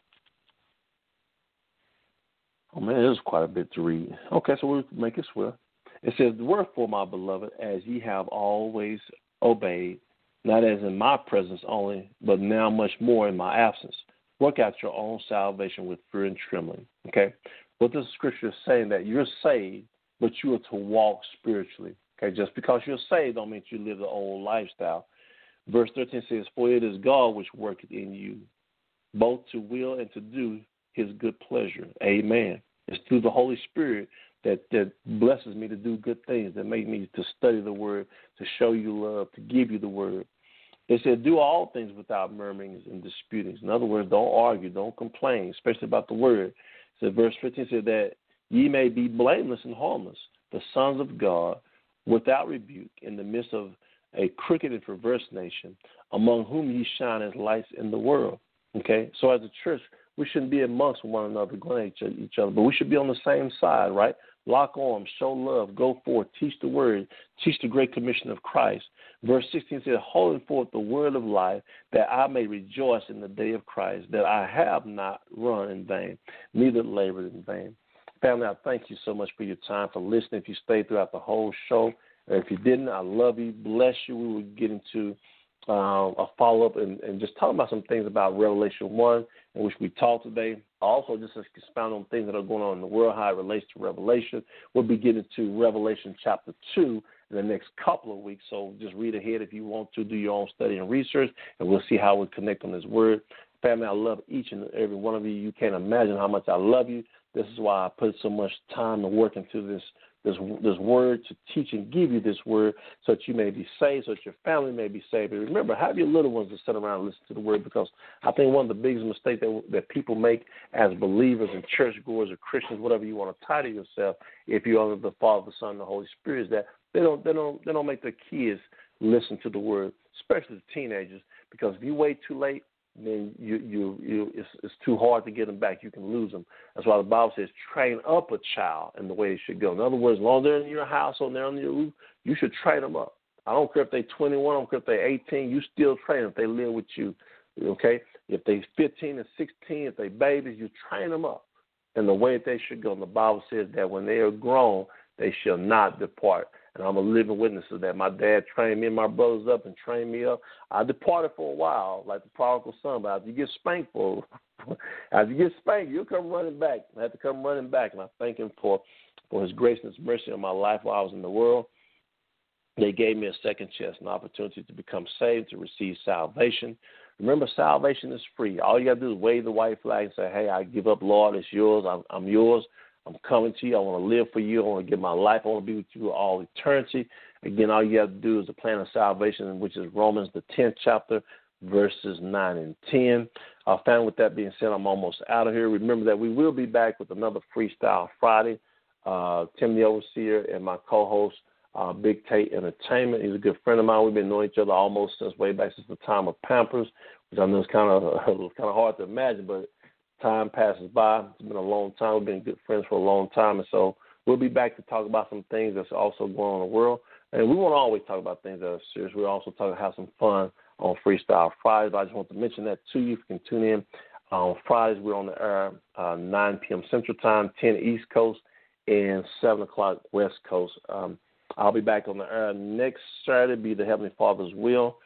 Oh, man, there's quite a bit to read. Okay, so we'll make it swift. It says, wherefore, my beloved, as ye have always obeyed, not as in my presence only, but now much more in my absence, work out your own salvation with fear and trembling. Okay? What this scripture is saying, that you're saved, but you are to walk spiritually. Okay? Just because you're saved don't mean you live the old lifestyle. Verse 13 says, for it is God which worketh in you, both to will and to do his good pleasure. Amen. It's through the Holy Spirit that blesses me to do good things, that make me to study the word, to show you love, to give you the word. It said, do all things without murmurings and disputings. In other words, don't argue, don't complain, especially about the word. It said, verse 15 said that ye may be blameless and harmless, the sons of God, without rebuke, in the midst of a crooked and perverse nation, among whom ye shine as lights in the world. Okay? So as a church, we shouldn't be amongst one another, going at each other, but we should be on the same side, right? Lock arms, show love, go forth, teach the word, teach the great commission of Christ. Verse 16 says, holding forth the word of life, that I may rejoice in the day of Christ, that I have not run in vain, neither labored in vain. Family, I thank you so much for your time, for listening. If you stayed throughout the whole show, and if you didn't, I love you, bless you. We will get into a follow-up and just talk about some things about Revelation 1, in which we talked today. Also, just expound on things that are going on in the world, how it relates to Revelation. We'll be getting to Revelation chapter 2 in the next couple of weeks, so just read ahead if you want to, do your own study and research, and we'll see how we connect on this word. Family, I love each and every one of you. You can't imagine how much I love you. This is why I put so much time and work into this word, to teach and give you this word so that you may be saved, so that your family may be saved. But remember, have your little ones to sit around and listen to the word, because I think one of the biggest mistakes that people make as believers and churchgoers or Christians, whatever you want to title yourself, if you are the Father, the Son, and the Holy Spirit, is that they don't make their kids listen to the word, especially the teenagers, because if you wait too late, then it's too hard to get them back. You can lose them. That's why the Bible says, train up a child in the way they should go. In other words, as long as they're in your house or they're on your roof, you should train them up. I don't care if they're 21, I don't care if they're 18, you still train them if they live with you, okay? If they're 15 and 16, if they're babies, you train them up in the way that they should go. And the Bible says that when they are grown, they shall not depart. And I'm a living witness of that. My dad trained me and my brothers up and trained me up. I departed for a while, like the prodigal son, but after you get spanked you'll come running back. I had to come running back, and I thank him for his grace and his mercy on my life while I was in the world. They gave me a second chance, an opportunity to become saved, to receive salvation. Remember, salvation is free. All you got to do is wave the white flag and say, hey, I give up, Lord, it's yours. I'm yours. I'm coming to you. I want to live for you. I want to give my life. I want to be with you all eternity. Again, all you have to do is the plan of salvation, which is Romans, the 10th chapter, verses 9 and 10. Family, with that being said, I'm almost out of here. Remember that we will be back with another Freestyle Friday. Tim the Overseer and my co-host, Big Tate Entertainment. He's a good friend of mine. We've been knowing each other almost way back since the time of Pampers, which I know is kind of hard to imagine, but time passes by. It's been a long time. We've been good friends for a long time, and so we'll be back to talk about some things that's also going on in the world. And we won't always talk about things that are serious. We'll also have some fun on Freestyle Fridays. I just want to mention that to you. If you can tune in on Fridays, we're on the air 9 p.m. Central Time, 10 East Coast, and 7 o'clock West Coast. I'll be back on the air next Saturday, be the Heavenly Father's will,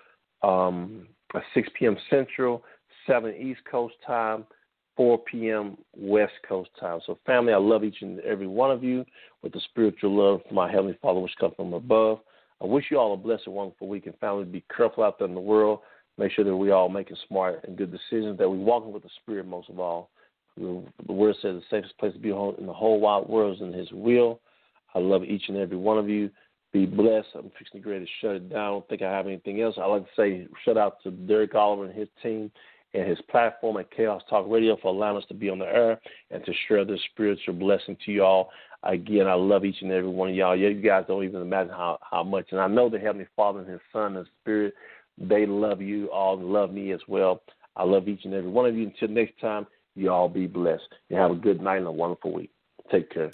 at 6 p.m. Central, 7 East Coast time, 4 p.m. West Coast time. So, family, I love each and every one of you with the spiritual love from my Heavenly Father, which comes from above. I wish you all a blessed and wonderful week. And, family, be careful out there in the world. Make sure that we all making smart and good decisions, that we walking with the Spirit most of all. The Word says the safest place to be in the whole wide world is in His will. I love each and every one of you. Be blessed. I'm fixing to get ready to shut it down. I don't think I have anything else. I'd like to say shout out to Derek Oliver and his team and his platform at Chaos Talk Radio for allowing us to be on the air and to share this spiritual blessing to you all. Again, I love each and every one of y'all. You guys don't even imagine how much. And I know the Heavenly Father and His Son and Spirit, they love you all and love me as well. I love each and every one of you. Until next time, you all be blessed. You have a good night and a wonderful week. Take care.